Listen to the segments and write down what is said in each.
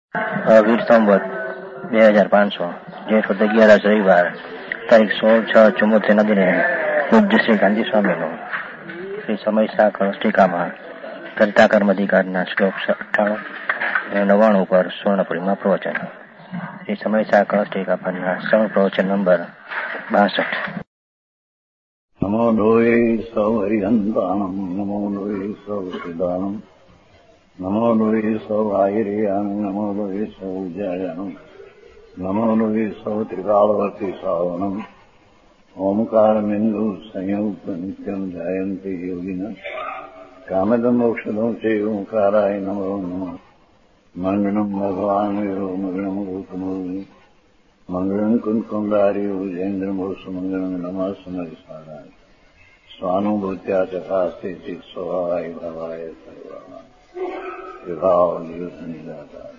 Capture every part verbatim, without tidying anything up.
વીર સંવત બે હજાર પાંચસો જેઠ વદ અગિયારસ રવિવાર તારીખ સોળ છ ચુમ્મોતેર નદીને પૂજ્ય શ્રી ગાંધી સ્વામીનું શ્રી સમય સાકળ ટીકામાં કરતા કર્મ અધિકારના શ્લોક અઠ્ઠાણું અને નવ્વાણું પર સ્વર્ણપુરીમાં પ્રવચન. શ્રી સમય સાકળ ટીકા પરના શ્રવણ પ્રવચન નંબર બાસઠ. નમો લોહે સૌ હરિહંતાણમ નમો લોહે સૌ સિદાનમ નમો લોહે સૌ આયર્યાણમ નમો લોહે સૌ જયાણમ નમો લોહે સૌ ત્રિકાળવતી સાવનમ ઓમકારમિંદુ સંયુક્ત નિત્યમ જાયંતિ યોગિન કામદમ મોક્ષદમ છે ઓંકારાય નમો નમઃ. મંગળમ ભગવાન વીરો મંગળમ ગૌતમોર્મિ મંગળમ કુંકુંડાર્યો જૈન્દ્રમો સુમંગળમ નમઃ સમરિસ્મરાય સ્વાનુભૂત્યા ચકાસ્તે ચિત સ્વભાવાય ભાવાય સર્વાના વિભાવ નિદાતા.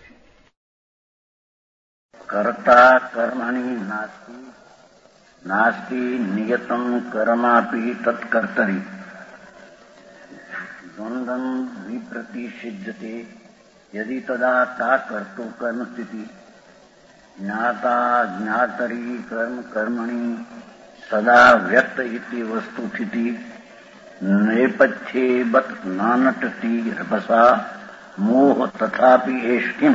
કર્તા કર્મણિ નાસ્તિ નાસ્તિ નિયતમ કર્માપી તત્કર્તરી દ્વંદ્વં વિપ્રતિષિધ્યતે યદિ તદા તા કર્તૃ કર્મ સ્થિતિ જ્ઞાતા જ્ઞાતરી કર્મ કર્મણિ સદા વ્યક્ત ઇતિ વસ્તુસ્થિતિ નેપથ્યે બત નાનટતી રભસા મોહ તથાપી એષ્ટિમ.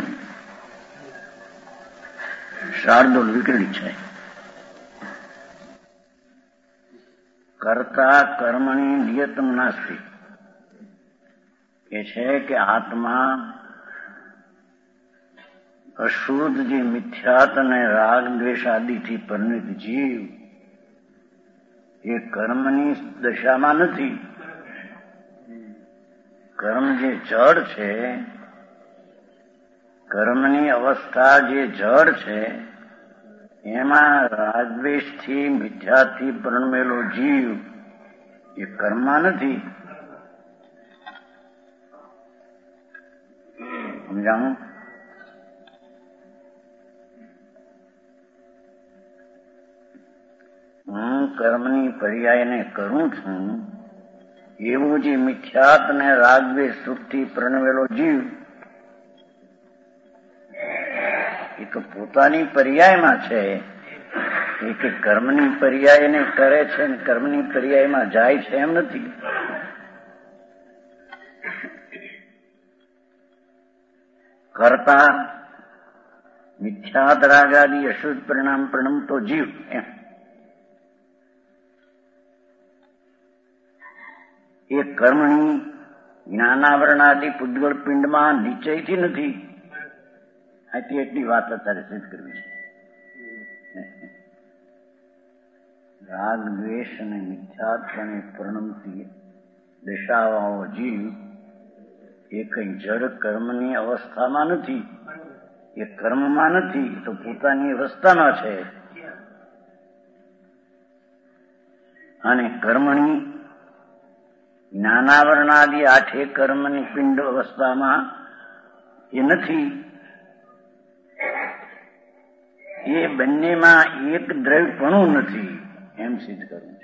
શાર્દુલ વિકૃતિ છે. કર્તા કર્મણી નિયતમ નાસ્તિ એ છે કે આત્મા અશુદ્ધ જે મિથ્યાત અને રાગ દ્વેષ આદિથી પરિણિત જીવ એ કર્મની દશામાં નથી. કર્મ જે જડ છે, કર્મની અવસ્થા જે જડ છે એમાં રાગદ્વેષથી મિથ્યાથી પરણમેલો જીવ એ કર્મમાં નથી. સમજાણું? હું કર્મની પર્યાયને કરું છું એવું જે મિથ્યાત ને રાગદ્વેષ સુખથી પરણવેલો જીવ એ તો પોતાની પર્યાયમાં છે. એ કે કર્મની પર્યાયને કરે છે ને કર્મની પર્યાયમાં જાય છે એમ નથી. કરતા મિથ્યાત રાગાદી અશુદ્ધ પરિણામ પ્રણમતો જીવ એમ એ કર્મણી જ્ઞાનાવરણાદિ પુદ્ગળ પિંડમાં નિશ્ચયથી નથી. આથી એટલી વાત અત્યારે સિદ્ધ કરવી છે. રાગ દ્વેષ અને મિથ્યાત્વને પ્રણમતી દશાવાળો જીવ એ કઈ જડ કર્મની અવસ્થામાં નથી. એ કર્મમાં નથી, તો પોતાની અવસ્થામાં છે. અને કર્મણી જ્ઞાનાવરણાદિ આઠે કર્મની પિંડ અવસ્થામાં એ નથી. એ બંનેમાં એક દ્રવ્યપણું નથી એમ સિદ્ધ કરવું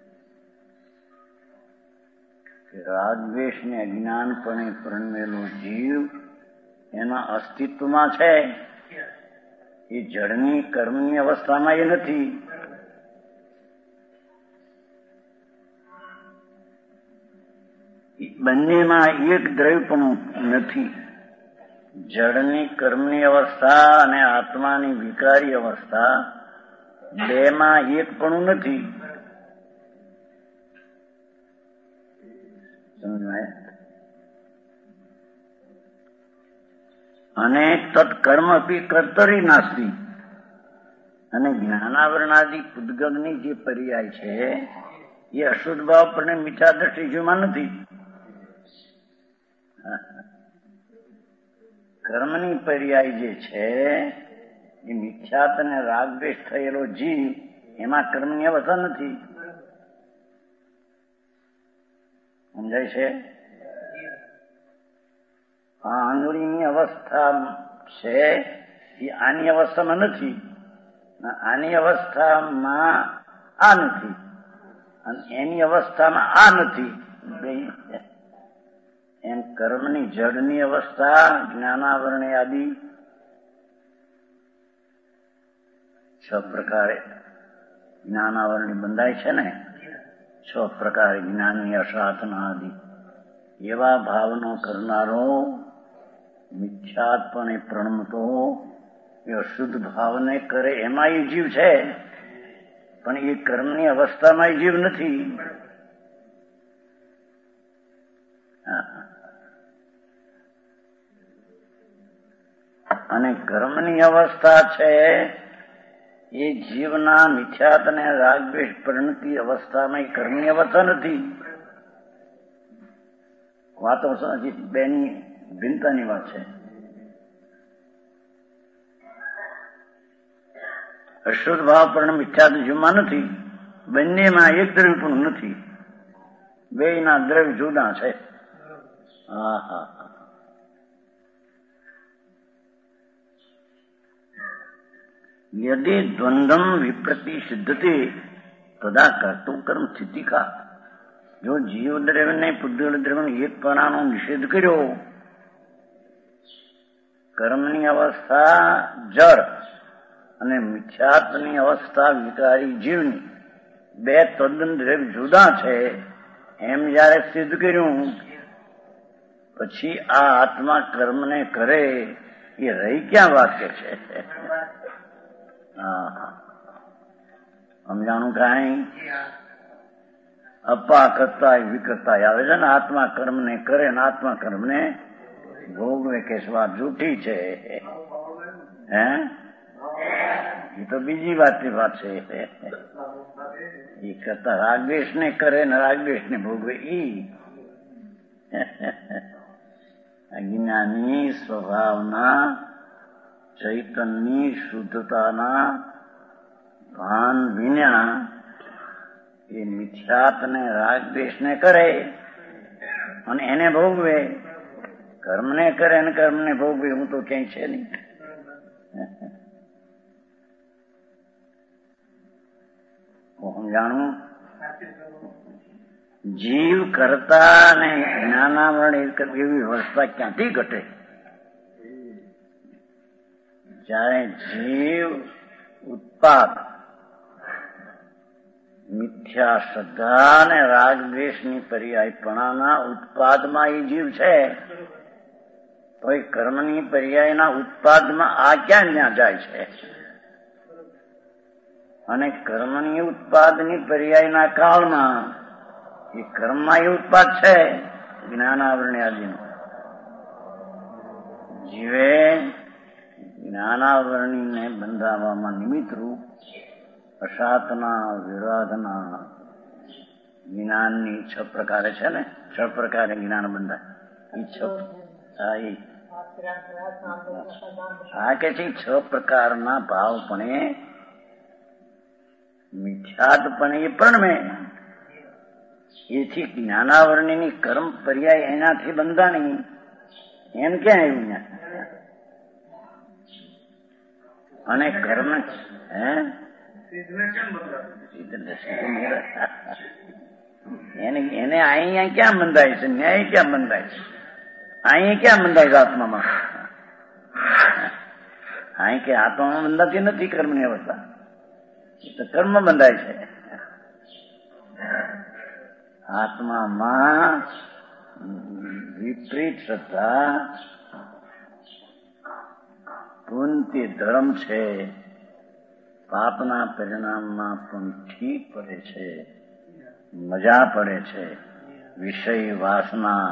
છે. રાગદ્વેષ ને અજ્ઞાનપણે પરણવેલો જીવ એના અસ્તિત્વમાં છે. એ જડની કર્મની અવસ્થામાં એ નથી. બંનેમાં એક દ્રવ્યપણું નથી. જડની કર્મની અવસ્થા અને આત્માની વિકારી અવસ્થા બેમાં એકપણું નથી. સમજાય? અને તત્કર્મ અપી કર્તરી નાસ્તિ. અને જ્ઞાનાવરણાદિ પુદ્ગલની જે પર્યાય છે એ અશુદ્ધ ભાવ પણ મિથ્યા દ્રષ્ટિ જીવમાં નથી. કર્મની પર્યાય જે છે એ મિથ્યાત અને રાગદ્વેષ થયેલો જીવ એમાં કર્મની અવસ્થા નથી. સમજાય છે? આ આંગળીની અવસ્થા છે એ આની અવસ્થામાં નથી. આની અવસ્થામાં આ નથી અને એની અવસ્થામાં આ નથી. એમ કર્મની જડની અવસ્થા જ્ઞાનાવરણે આદિ પ્રકારે જ્ઞાનાવરણી બંધાય છે ને, છ પ્રકારે જ્ઞાનની અસાધના આદિ, એવા ભાવનો કરનારો મિથ્યાત્પણે પ્રણમતો એ અશુદ્ધ ભાવને કરે એમાં એ જીવ છે, પણ એ કર્મની અવસ્થામાં એ જીવ નથી. અને કર્મની અવસ્થા છે એ જીવના મિથ્યાત અને રાગદ્વેષ પરિણતિ અવસ્થામાં એ કર્મની અવસ્થા નથી. વાતો હજી બેની ભિન્નતાની વાત છે. અશુદ્ધ ભાવ પણ મિથ્યાત જીવમાં નથી, બંનેમાં એક દ્રવ્ય પણ નથી, બે ના દ્રવ્ય જુદા છે. હા હા યદિ દ્વંદ્વમ વિપ્રતિ સિદ્ધતે તદા કર્તું કર્મ સ્થિતિકા. જો જીવ દ્રવ્ય ને પુદ્ગલ દ્રવ્ય એકપણાનો નિષેધ કર્યો, કર્મની અવસ્થા જળ અને મિથ્યાત્વની અવસ્થા વિકારી જીવની બે તદ્દન દ્રવ્ય જુદા છે એમ જયારે સિદ્ધ કર્યું, પછી આ આત્મા કર્મને કરે એ રહી ક્યાં વાક્ય છે? સમજાણું કાંઈ? અપા કરતા વિકર્તા આવે છે ને, આત્મા કર્મને કરે ને આત્મા કર્મને ભોગવે કે વાત જૂઠી છે. હે એ તો બીજી વાતની વાત છે. એ કરતા રાગદ્વેષ ને કરે ને રાગદ્વેષ ને ભોગવે ઈ અજ્ઞાની સ્વભાવના ચૈતન્યની શુદ્ધતાના ભાન વિના એ મિથ્યાત ને રાગદ્વેષ ને કરે અને એને ભોગવે. કર્મને કરે અને કર્મને ભોગવે હું તો ક્યાંય છે નહીં. સમજાણું? જીવ કરતા ને જ્ઞાનાવરણ એવી અવસ્થા ક્યાંથી ઘટે? જયારે જીવ ઉત્પાદ મિથ્યા શ્રદ્ધા અને રાગદ્વેષની પર્યાયપણાના ઉત્પાદમાં એ જીવ છે, તો એ કર્મની પર્યાયના ઉત્પાદમાં આ ક્યાં ત્યાં જાય છે? અને કર્મની ઉત્પાદની પર્યાયના કાળમાં એ કર્મમાં એ ઉત્પાદ છે જ્ઞાનાવરણી આદિનું. જીવે જ્ઞાનાવરણીને બંધાવવામાં નિમિત્તરૂપ અસાતના વિરાધના જ્ઞાનની છ પ્રકારે છે ને, છ પ્રકારે જ્ઞાન બંધાય. એ છ હા કે છે છ પ્રકારના ભાવ પણ મિથ્યાત પણ એ પણ મેં એથી જ્ઞાનાવરણીની કર્મ પર્યાય એનાથી બંધાણી એમ ક્યાં આવ્યું? અને કર્મ હે એને અહીંયા ક્યાં બંધાય છે? ન્યાય ક્યાં બંધાય છે? અહીં ક્યાં બંધાય છે આત્મામાં? અહીં કે આત્મામાં બંધાતી નથી કર્મની અવસ્થા, તો કર્મ બંધાય છે. આત્મામાં વિપરીત શ્રદ્ધા પુણ્ય ધર્મ છે, પાપના પરિણામમાં પણ ઠીક પડે છે, મજા પડે છે. વિષય વાસના,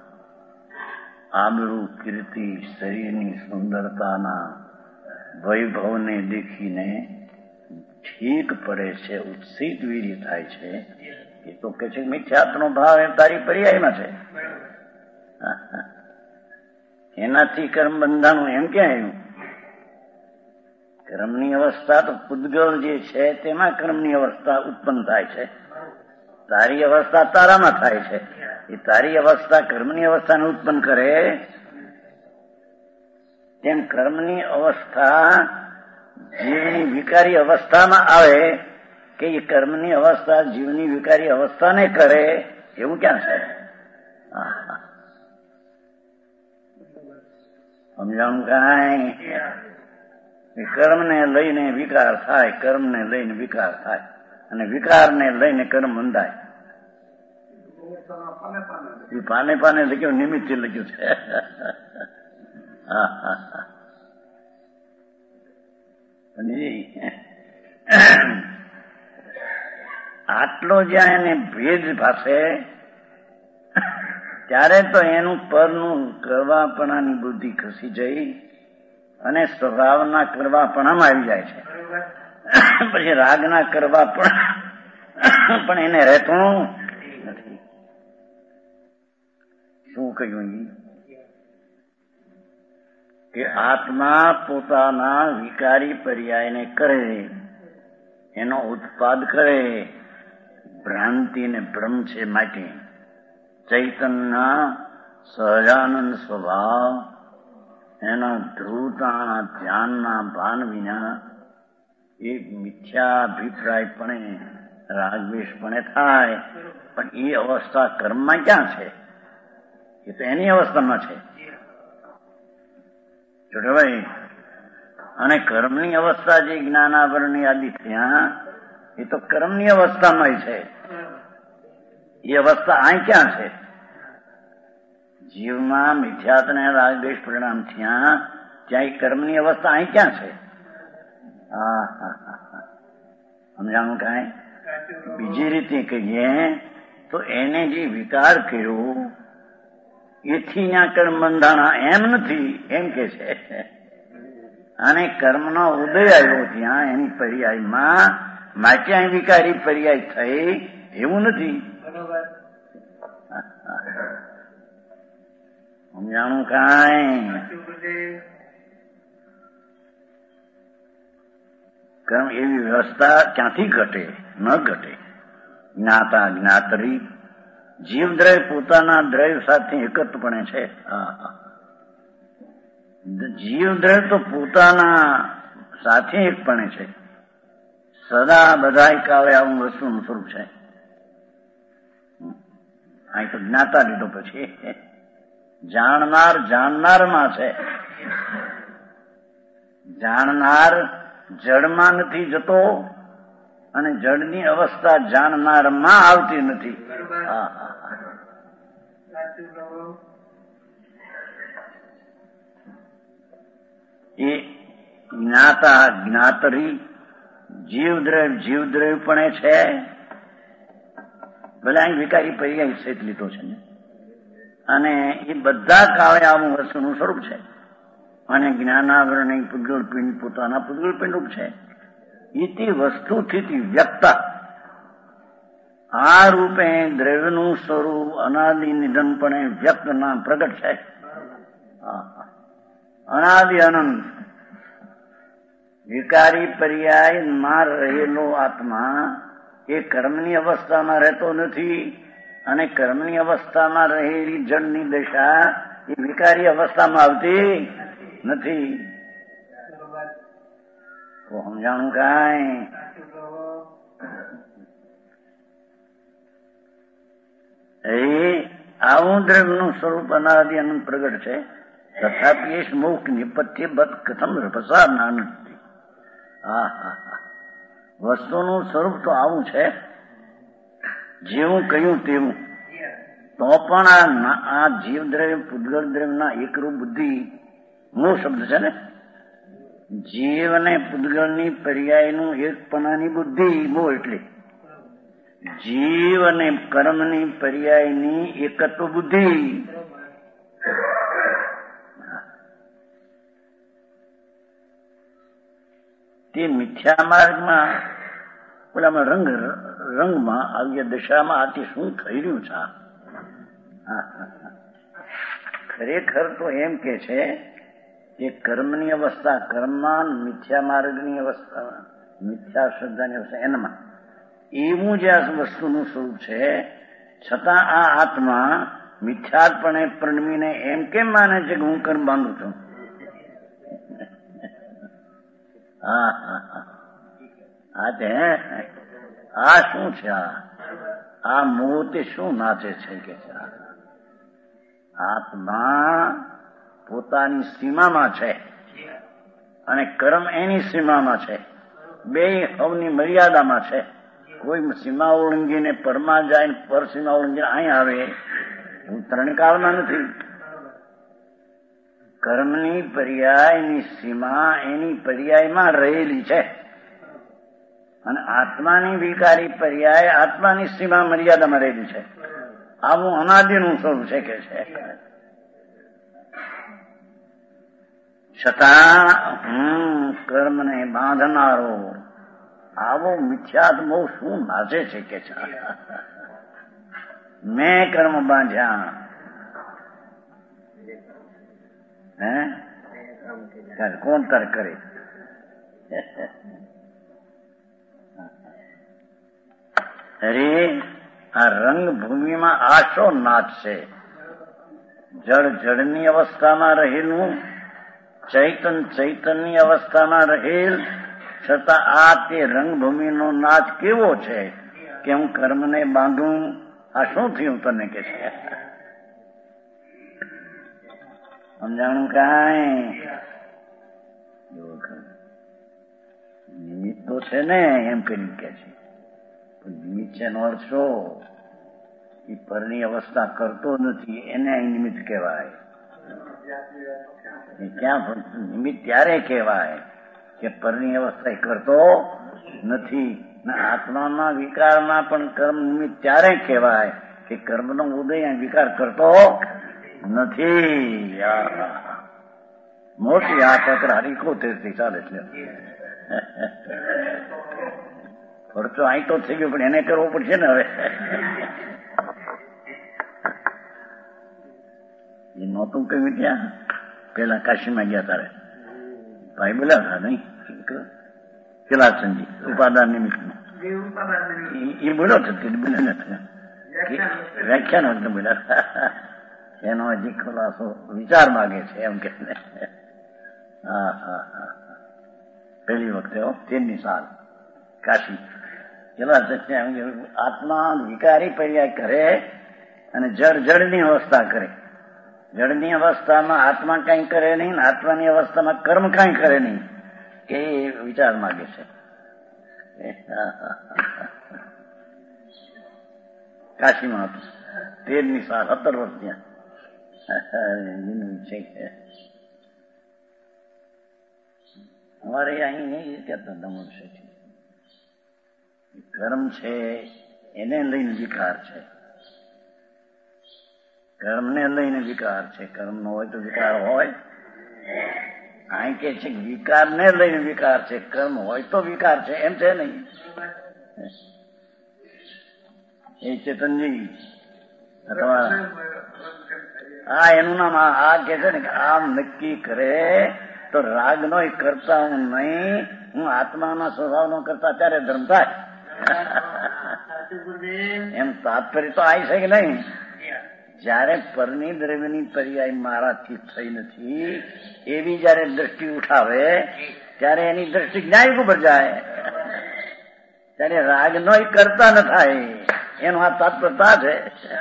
આબરૂ કીર્તિ, શરીરની સુંદરતાના વૈભવને દેખીને ઠીક પડે છે, ઉત્સિત વીર્ય થાય છે. એ તો કે છે મિથ્યાત્વનો ભાવ એ તારી પર્યાયમાં છે, એનાથી કર્મ બંધાનું એમ ક્યાં આવ્યું? કર્મની અવસ્થા તો પૂદગલ જે છે તેમાં કર્મની અવસ્થા ઉત્પન્ન થાય છે, તારી અવસ્થા તારામાં થાય છે. એ તારી અવસ્થા કર્મની અવસ્થાને ઉત્પન્ન કરે તેમ કર્મની અવસ્થા જીવની વિકારી અવસ્થામાં આવે કે એ કર્મની અવસ્થા જીવની વિકારી અવસ્થાને કરે એવું ક્યાં છે? સમજાણું કાંઈ? કર્મને લઈને વિકાર થાય, કર્મને લઈને વિકાર થાય અને વિકારને લઈને કર્મ બંધાય. એ પાને પાને લખ્યું, નિમિત્તે લખ્યું છે. હા હા હા. આટલો જ્યાં એને ભેદ ભાષે ત્યારે તો એનું પરનું કરવાપણાની બુદ્ધિ ખસી જઈ અને સ્વભાવના કરવાપણામાં આવી જાય છે. પછી રાગના કરવાપણ પણ એને રહેતું નથી. શું કહ્યું કે આત્મા પોતાના વિકારી પર્યાયને કરે, એનો ઉત્પાદ કરે, ભ્રાંતિ ને ભ્રમ છે માટે ચૈતન્યના સહજાનંદ સ્વભાવ એના ધ્રુવતા ધ્યાનના ભાન વિના એક મિથ્યાભિપ્રાયપણે રાગદ્વેષપણે થાય. પણ એ અવસ્થા કર્મમાં ક્યાં છે? એ તો એની અવસ્થામાં છે. જોડવાય. અને કર્મની અવસ્થા જે જ્ઞાનાવરણની આદિ થયા એ તો કર્મની અવસ્થામાં છે. એ અવસ્થા અહીં ક્યાં છે? જીવમાં મિથ્યાત્વને રાગદ્વેષ પરિણામ થયા ત્યાં એ કર્મની અવસ્થા અહીં ક્યાં છે? હા હા હા. સમજાણું કાંઈ? બીજી રીતે કહીએ તો એને જે વિકાર કર્યો એથી ત્યાં કર્મ બંધાણા એમ નથી, એમ કે છે. અને કર્મનો ઉદય આવ્યો ત્યાં એની પર્યાયમાં માટે અહીં વિકારી પર્યાય થઈ એવું નથી. સમજાણું કાંઈ? કર્મ એવી વ્યવસ્થા ક્યાંથી ઘટે? ન ઘટે. જ્ઞાતા જ્ઞાતરી જીવ દ્રવ્ય પોતાના દ્રવ્ય સાથે એકત્રપણે છે. જીવ દ્રવ્ય તો પોતાના સાથે એકપણે છે. સદા બધા કાળે આવું વસ્તુનું સ્વરૂપ છે. અહીં તો જ્ઞાતા લીધો પછી જાણનાર જાણનારમાં છે. જાણનાર જડમાં નથી જતો અને જડની અવસ્થા જાણનારમાં આવતી નથી. એ જ્ઞાતા જ્ઞાતરી જીવદ્રવ્ય જીવદ્રવ્યપણે છે. ભલે અહીં વિકારી પર્યાય સહિત લીધો છે ને, અને એ બધા કાળે આવું વસ્તુનું સ્વરૂપ છે. અને જ્ઞાનાવરણ પૂતગળ પિંડ પોતાના પૂતગળ પિંડ રૂપ છે. ઇતિ વસ્તુથી વ્યક્ત આ રૂપે દ્રવ્યનું સ્વરૂપ અનાદિ નિધનપણે વ્યક્ત ના પ્રગટ છે. અનાદિ અનંત વિકારી પર્યાયમાં રહેલો આત્મા એ કર્મની અવસ્થામાં રહેતો નથી, અને કર્મની અવસ્થામાં રહેલી જળની દશા એ વિકારી અવસ્થામાં આવતી નથી. તો સમજાણું કાંઈ? એ આવું દ્રવ્યનું સ્વરૂપ અનાદિ અનંત પ્રગટ છે. તથાપિ એ મોક્ષ નિપત્ય બદ કથમ પ્રસાર નાનંદ. હા હા હા. વસ્તુનું સ્વરૂપ તો આવું છે, જેવું કહ્યું તેવું. તો પણ આ જીવ દ્રવ્ય પૂતગળ દ્રવ્યના એકરૂપ બુદ્ધિ મૂળ શબ્દ છે ને. જીવ અને પૂતગળની પર્યાયનું એકપણાની બુદ્ધિ મૂળ એટલે જીવ અને કર્મની પર્યાયની એકત્વ બુદ્ધિ. તે મિથ્યા માર્ગમાં ઓલામાં રંગ રંગમાં આવી દશામાં આ તે શું થઈ રહ્યું છે? ખરેખર તો એમ કે છે કે કર્મની અવસ્થા કર્મમાં, મિથ્યા માર્ગની અવસ્થા મિથ્યા શ્રદ્ધાની અવસ્થા એનામાં એવું જે આ વસ્તુનું સ્વરૂપ છે, છતાં આ આત્મા મિથ્યાત્પણે પરણવીને એમ કેમ માને છે કે હું કર્મ બાંધું છું? હા હા હા. આ તે આ શું છે? આ મોતે શું નાચે છે કે આત્મા પોતાની સીમામાં છે. અને કર્મ એની સીમામાં છે. બે હવની મર્યાદામાં છે. કોઈ સીમા ઓળંગીને પરમાં જાય, પર સીમા ઓળંગીને અહીં આવે, હું ત્રણ કાળમાં નથી. કર્મની પર્યાયની સીમા એની પર્યાયમાં રહેલી છે અને આત્માની વિકારી પર્યાય આત્માની સીમા મર્યાદામાં રહેલી છે. આવું અનાદિનું સ્વરૂપ છે કે છે. છતાં હું કર્મને બાંધનારો આવો મિથ્યાત્મો શું નાચે છે કે છે. મેં કર્મ બાંધ્યા. હે કોણ તર કરે? અરે આ રંગભૂમિમાં આ શો નાચ છે? જળ જળની અવસ્થામાં રહેલું, ચૈતન ચૈતનની અવસ્થામાં રહેલ, છતાં આ તે રંગભૂમિનો નાચ કેવો છે કે હું કર્મને બાંધું? આ શું થયું તને કે છે? સમજાણું કાંઈ? નિમિત્ત તો છે ને એમ કરી કે છે. નિમિત્ત છે નો અર્થ શું? એ પરની અવસ્થા કરતો નથી એને અહીં નિમિત્ત કહેવાય. ક્યાં નિમિત્ત ત્યારે કહેવાય કે પરની અવસ્થા કરતો નથી. આત્માના વિકારમાં પણ કર્મ નિમિત્ત ત્યારે કહેવાય કે કર્મનો ઉદય વિકાર કરતો નથી. મોટી આ ચક્ર હરીકોતેર થી ચાલે છે. ખર્ચો અહીં તો થઈ ગયો પણ એને કરવો પડશે ને. હવે એ નહોતું કહ્યું ત્યાં પેલા કાશીમાં ગયા તારે ભાઈ બોલ્યા હતા નહીં કેલાસનજી ઉપાદાન નિમિત્ત એ બોલ્યો છે. વ્યાખ્યાન વખતે બોલ્યા એનો હજી ખુલાસો વિચાર માગે છે એમ કે. હા હા હા પેલી વખતે તેરની સાલ કાશી આત્મા વિકારી પર્યાય કરે અને જળ જળની અવસ્થા કરે. જળની અવસ્થામાં આત્મા કઈ કરે નહીં, આત્માની અવસ્થામાં કર્મ કઈ કરે નહીં એ વિચાર માગે છે. કાશીમાં હતું તેરની સાલ સત્તર વર્ષ ત્યાં છે. અમારે અહીં નહીં કહેતા દમણ છે. કર્મ છે એને લઈને વિકાર છે. કર્મને લઈને વિકાર છે. કર્મ નો હોય તો વિકાર હોય. અહીં કે છે વિકારને લઈને વિકાર છે, કર્મ હોય તો વિકાર છે એમ છે નહીં. એ ચેતનજી હા એનું નામ આ કે છે ને કે આમ નક્કી કરે તો રાગ નો કરતા હું નહીં, હું આત્માના સ્વભાવ નો કરતા ત્યારે ધર્મ થાય. એમ તાત્પર્ય તો આવી છે કે નહીં? જયારે પરની દ્રવ્યની પર્યાય મારાથી થઈ નથી એવી જયારે દ્રષ્ટિ ઉઠાવે ત્યારે એની દ્રષ્ટિ જ્ઞાન ઉપર જાય. ત્યારે રાગ નો કરતા ન થાય એનો આ તાત્પર્યતા છે.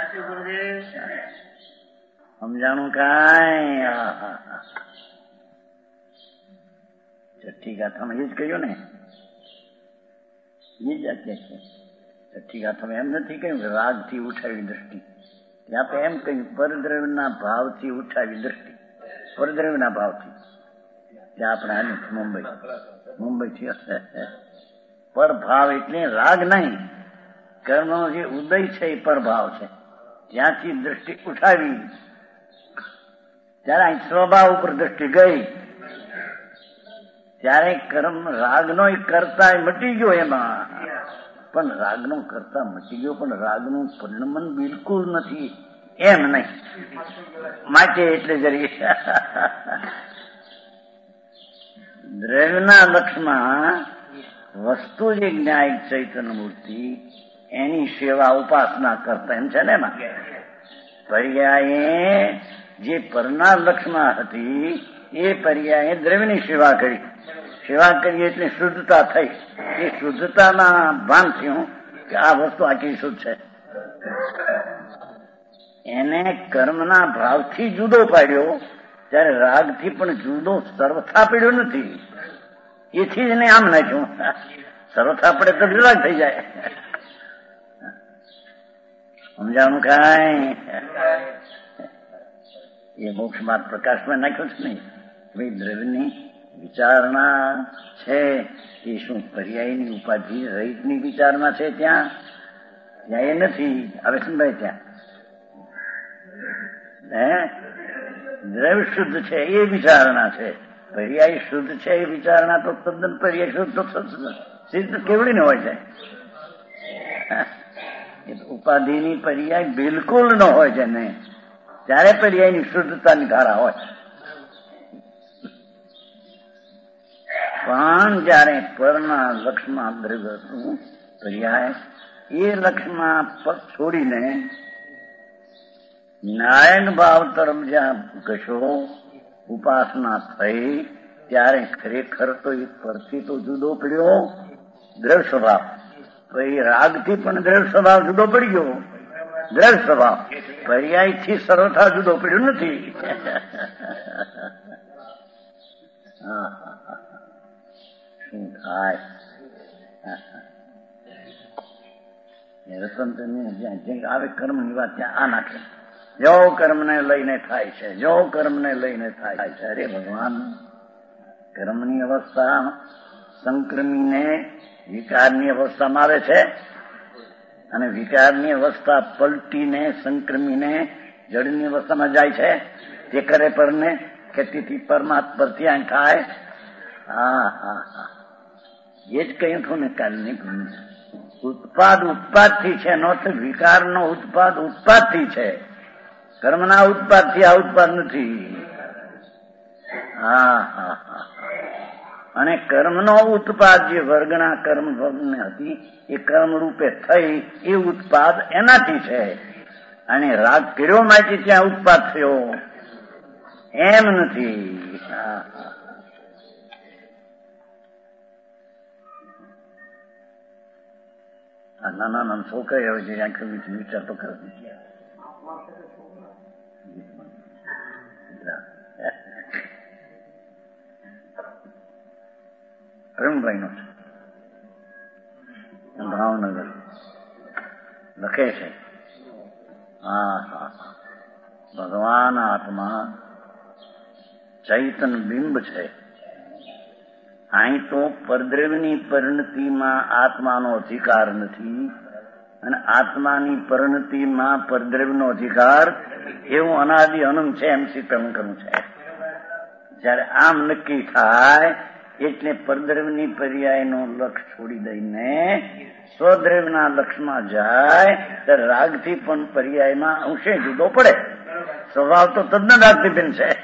સમજાણું કાંઈ? છઠ્ઠી ગાથામાં એ જ કહ્યું ને, એ જ આખ્યા છે. છઠ્ઠી ગાથામાં એમ નથી કહ્યું કે રાગથી ઉઠાવી દ્રષ્ટિ. ત્યાં તો એમ કહ્યું પરદ્રવ્યના ભાવથી ઉઠાવી દ્રષ્ટિ. પરદ્રવ્યના ભાવથી ત્યાં આપણે આની મુંબઈ મુંબઈ થી પરભાવ એટલે રાગ નહીં, કર્મનો જે ઉદય છે એ પરભાવ છે. ત્યાંથી દ્રષ્ટિ ઉઠાવી ત્યારે અહીં સ્વભાવ ઉપર દ્રષ્ટિ ગઈ ત્યારે કર્મ રાગનો કરતા મટી ગયો એમાં. પણ રાગનો કરતા મટી ગયો પણ રાગનું પરિણમન બિલકુલ નથી એમ નહીં. માટે એટલે જરી દ્રવ્યના લક્ષમાં વસ્તુ જે જ્ઞાયક ચૈતન્ય મૂર્તિ એની સેવા ઉપાસના કરતા એમ છે ને. એમાં પર્યાયે જે પરના લક્ષમાં હતી એ પર્યાયે દ્રવ્યની સેવા કરી. સેવા કરીએ એટલે શુદ્ધતા થઈ. એ શુદ્ધતાના ભાન થયું કે આ વસ્તુ આખી શુદ્ધ છે. એને કર્મના ભાવથી જુદો પાડ્યો ત્યારે રાગથી પણ જુદો સર્વથા પડ્યો નથી. એથી જ એને આમ નાખ્યું. સર્વથા પડે તો રાગ થઈ જાય. સમજાણું કાંઈ? એ મોક્ષ માર્ગ પ્રકાશમાં નાખ્યો છે ને. ભાઈ દ્રવ્યની વિચારણા છે એ શું પર્યાયની ઉપાધિ રહિતની વિચારણા છે? ત્યાં ત્યાં એ નથી. હવે સમજાય ત્યાં હે દ્રવ્ય શુદ્ધ છે એ વિચારણા છે. પર્યાય શુદ્ધ છે એ વિચારણા તો તદ્દન પર્યાય શુદ્ધ તો સિદ્ધ કેવડી ને હોય છે. ઉપાધિની પર્યાય બિલકુલ ન હોય છે ને ત્યારે પર્યાયની શુદ્ધતાની ધારા હોય. પણ જયારે પરના લક્ષમાં દ્રવ્યનું પર્યાય એ લક્ષમાં પગ છોડીને નારાયણ ભાવ તરફ જ્યાં ઘસો ઉપાસના થઈ ત્યારે ખરેખર તો એ પરથી તો જુદો પડ્યો દ્રવ્ય સ્વભાવ. પછી રાગથી પણ દ્રવ્ય સ્વભાવ જુદો પડી ગયો. દ્રવ્ય સ્વભાવ પર્યાયથી સર્વથા જુદો પડ્યો નથી. શું થાય? રસંતની જ્યાં આવે કર્મની વાત ત્યાં આ નાખે. જો કર્મને લઈને થાય છે, જો કર્મને લઈને થાય છે. અરે ભગવાન, કર્મની અવસ્થા સંક્રમીને વિકારની અવસ્થામાં આવે છે અને વિકારની અવસ્થા પલટીને સંક્રમીને જળની અવસ્થામાં જાય છે. તે કરે પરને ખેતીથી પરમાત્મા પરથી આ થાય. હા હા હા એ જ કહ્યું છું ને કાલની ઉત્પાદ ઉત્પાદથી છે. નો તો વિકારનો ઉત્પાદ ઉત્પાદથી છે. કર્મના ઉત્પાદથી આ ઉત્પાદ નથી. હા હા હા અને કર્મનો ઉત્પાદ જે વર્ગના કર્મ વર્ગને હતી એ કર્મ રૂપે થઈ એ ઉત્પાદ એનાથી છે. અને રાગ કર્યો માટે ત્યાં ઉત્પાદ થયો એમ નથી. હા હા નાના નાના છોકરા હવે જે આંખો વિચાર તો કરે પ્રવીણભાઈ નો છે ભાવનગર લખે છે. હા હા ભગવાન આત્મા ચૈતન બિંબ છે. અહીં તો પરદ્રવ્યની પરિણતિમાં આત્માનો અધિકાર નથી અને આત્માની પરિણતિમાં પરદ્રવ્યનો અધિકાર એવું અનાદિ અનંત છે એમ સિદ્ધ કરવું છે. જયારે આમ નક્કી થાય એટલે પરદ્રવ્યની પર્યાયનો લક્ષ છોડી દઈને સ્વદ્રવ્યના લક્ષમાં જાય ત્યારે રાગથી પણ પર્યાયમાં અંશે જુદો પડે. સ્વભાવ તો તદ્દન રાગથી ભિન્ન છે.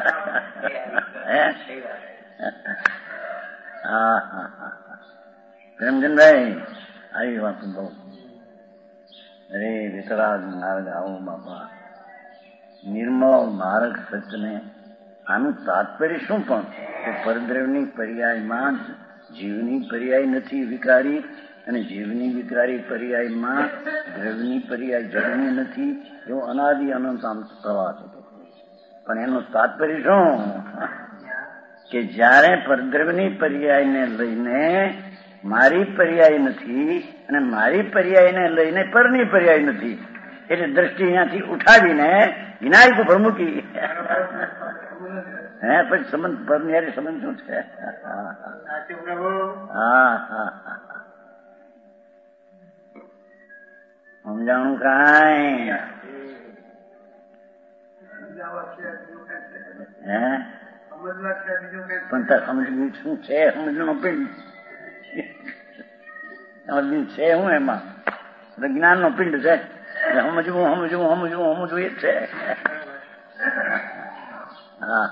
હા હા હા પ્રેમચંદભાઈ આવી વાત બહુ. અરે વિતરાગ માર્ગ આવો બાપા, નિર્મળ માર્ગ સત્યને. આનું તાત્પર્ય શું પણ કે પરદ્રવ્યની પર્યાયમાં જીવની પર્યાય નથી વિકારી અને જીવની વિકારી પર્યાયમાં દ્રવ્યની પર્યાય જળની નથી. એવો અનાદિ અનંત આમ પ્રવાસ હતો. પણ એનું તાત્પર્ય શું કે જયારે પરદ્રવ્યની પર્યાયને લઈને મારી પર્યાય નથી અને મારી પર્યાયને લઈને પરની પર્યાય નથી એટલે દ્રષ્ટિ અહીંયાથી ઉઠાવીને વિનાયક ઉપર મૂકી. હે પછી સંબંધ પરની હારે સંબંધ શું છે? હા હા સમજાણું કાંઈ? હે પણ તાર સમજવું શું છે? સમજણો પિંડ સમજવું છે હું એમાં જ્ઞાન નો પિંડ છે. સમજવું સમજવું સમજવું સમજવું એ જ છે. હા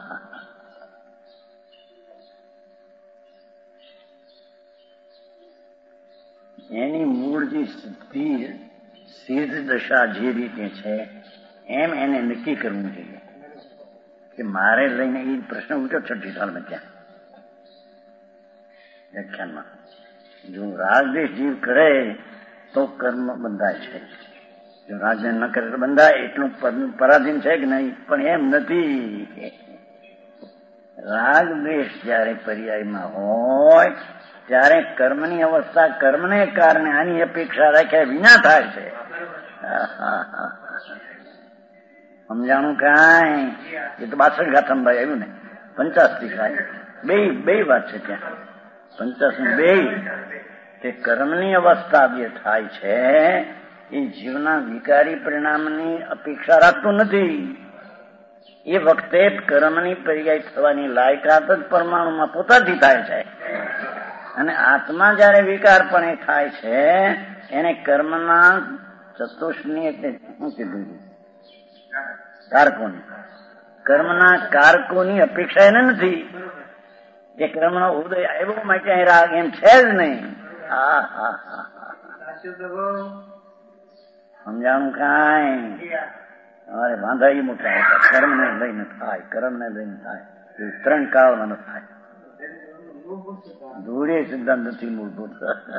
એની મૂળ જે સિદ્ધિ સિદ્ધ દશા જે રીતે છે એમ એને નક્કી કરવું જોઈએ કે મારે લઈને એ પ્રશ્ન ઉઠ્યો છઠ્ઠી સાલમાં ત્યાં વ્યાખ્યાનમાં. જો રાગદેશ જીવ કરે તો કર્મ બંધાય છે. જો રાગદેશ ન કરે તો બંધાય. એટલું પરાધીન છે કે નહીં? પણ એમ નથી. રાગ દ્વેષ જયારે પર્યાયમાં હોય ત્યારે કર્મની અવસ્થા કર્મને કારણે આની અપેક્ષા રાખ્યા વિના થાય છે. સમજાણું કાંઈ? એ તો બાસઠ ગાથામાં આવ્યું ને, પંચાસી થાય બે બે વાત છે ત્યાં. પંચાસી બે કે કર્મની અવસ્થા જે થાય છે એ જીવના વિકારી પરિણામની અપેક્ષા રાખતું નથી. એ વખતે કર્મની પર્યાય થવાની લાયકાત જ પરમાણુમાં પોતાથી થાય છે. અને આત્મા જયારે વિકાર પણ થાય છે એને કર્મના ચતુષ્ની એટલે શું કીધું કારકોની કર્મના કારકોની અપેક્ષા એને નથી કે કર્મનો ઉદય આવ્યો માટે રાગ એમ છે જ નહીં. હા હા હા સમજાણું કાંઈ? અમારે વાંધા મોટા હતા. કર્મને લઈને થાય, કર્મને લઈને થાય, ત્રણ કાળમાં થાય. ધૂળે સિદ્ધાંત નથી મૂળભૂત.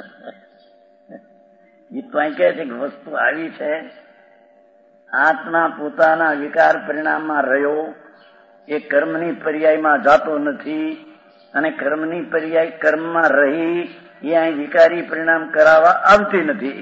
એ તો અહીં કહે છે કે વસ્તુ આવી છે, આત્મા પોતાના વિકાર પરિણામમાં રહ્યો, એ કર્મની પર્યાયમાં જાતો નથી, અને કર્મની પર્યાય કર્મમાં રહી એ અહીં વિકારી પરિણામ કરાવવા આવતી નથી.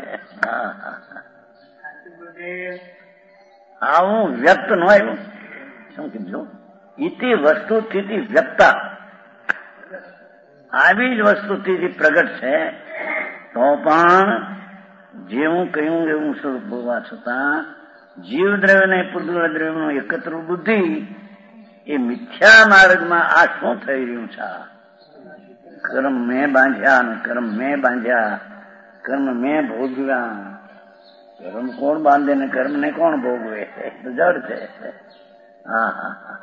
આવું વ્યક્ત ન આવ્યું શું કીધું? ઇતિ વસ્તુ સ્થિતિ વ્યક્તા, આવી જ વસ્તુથી પ્રગટ છે તો પણ જેવું કહ્યું એવું સ્વરૂપ હોવા છતાં જીવ દ્રવ્ય ને પૂર્વ દ્રવ્યનું એકત્ર બુદ્ધિ એ મિથ્યા માર્ગમાં આ શું થઈ રહ્યું છે? કર્મ મેં બાંધ્યા ને કર્મ મેં બાંધ્યા, કર્મ મેં ભોગવ્યા. કર્મ કોણ બાંધે ને કર્મ ને કોણ ભોગવે? તો જડ છે. હા હા હા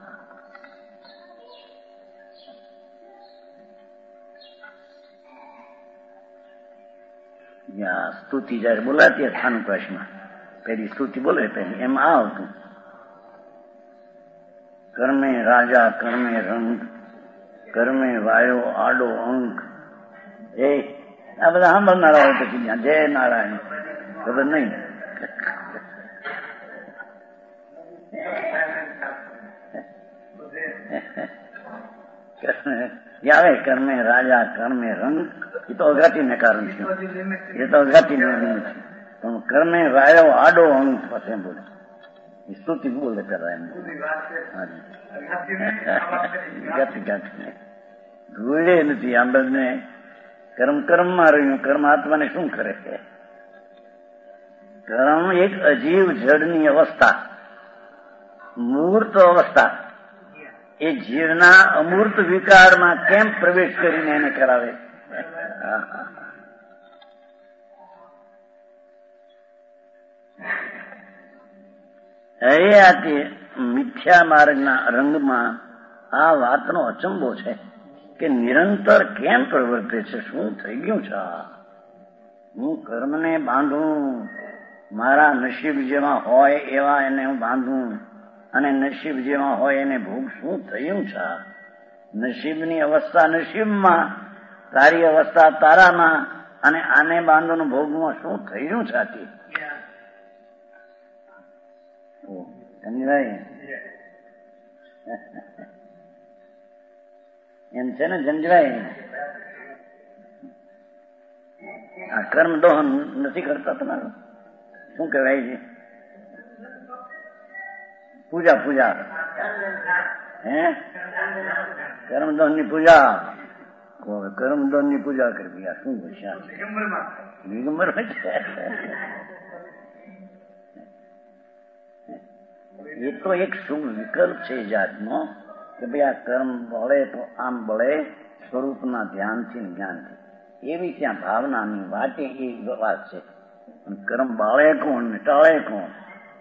સ્તુતિ જયારે બોલાતી સ્થાન પ્રશ્નમાં પેલી સ્તુતિ બોલે પેલી એમ આ આવતું કર્મે રાજા કર્મે રંગ કર્મે વાયો આડો અંક. એ આ બધા સાંભળનારા હોય પછી જય નારાયણ ખબર નહીં. આવે કર્મે રાજા કર્મે રંગ, એ તો અઘાતીને કારણ છે, એ તો અઘાતીને છે. પણ કર્મે વાયો આડો અંગ પાસે બોલે એ સ્તુતિ બોલે પેલા એમ ગાતી ગાતી ધૂળે નથી. આમ બધને કર્મ કર્મમાં રહ્યું, કર્મ આત્માને શું કરે છે? કર્મ એક અજીવ જડની અવસ્થા, મૂર્ત અવસ્થા, એ જીવના અમૂર્ત વિકારમાં કેમ પ્રવેશ કરીને એને કરાવે? એ આથી મિથ્યા માર્ગના રંગમાં આ વાતનો અચંબો છે કે નિરંતર કેમ પ્રવર્તે છે? શું થઈ ગયું છે? હું કર્મને બાંધું, મારા નસીબ જેવા હોય એવા એને હું બાંધું, અને નસીબ જેવા હોય એને ભોગ. શું થયું છે? નસીબની અવસ્થા નસીબમાં, તારી અવસ્થા તારામાં, અને આને બાંધોનું ભોગમાં શું થયું છે? આથી એમ છે ને જંજરાય. આ કર્મ દોહન નથી કરતા તમારું? શું કહેવાય છે? પૂજા પૂજા હે કર્મદોહન ની પૂજા. કર્મદોહન ની પૂજા કરવી આ શું હોશિયાર દિગંબર છે? એ તો એક શુભ વિકલ્પ છે જાતનો કે ભાઈ આ કર્મ બળે તો આમ બળે સ્વરૂપના ધ્યાનથી જ્ઞાનથી, એવી ત્યાં ભાવનાની વાતે એ વાત છે. કર્મ બાળે કોણ ને ટાળે કોણ?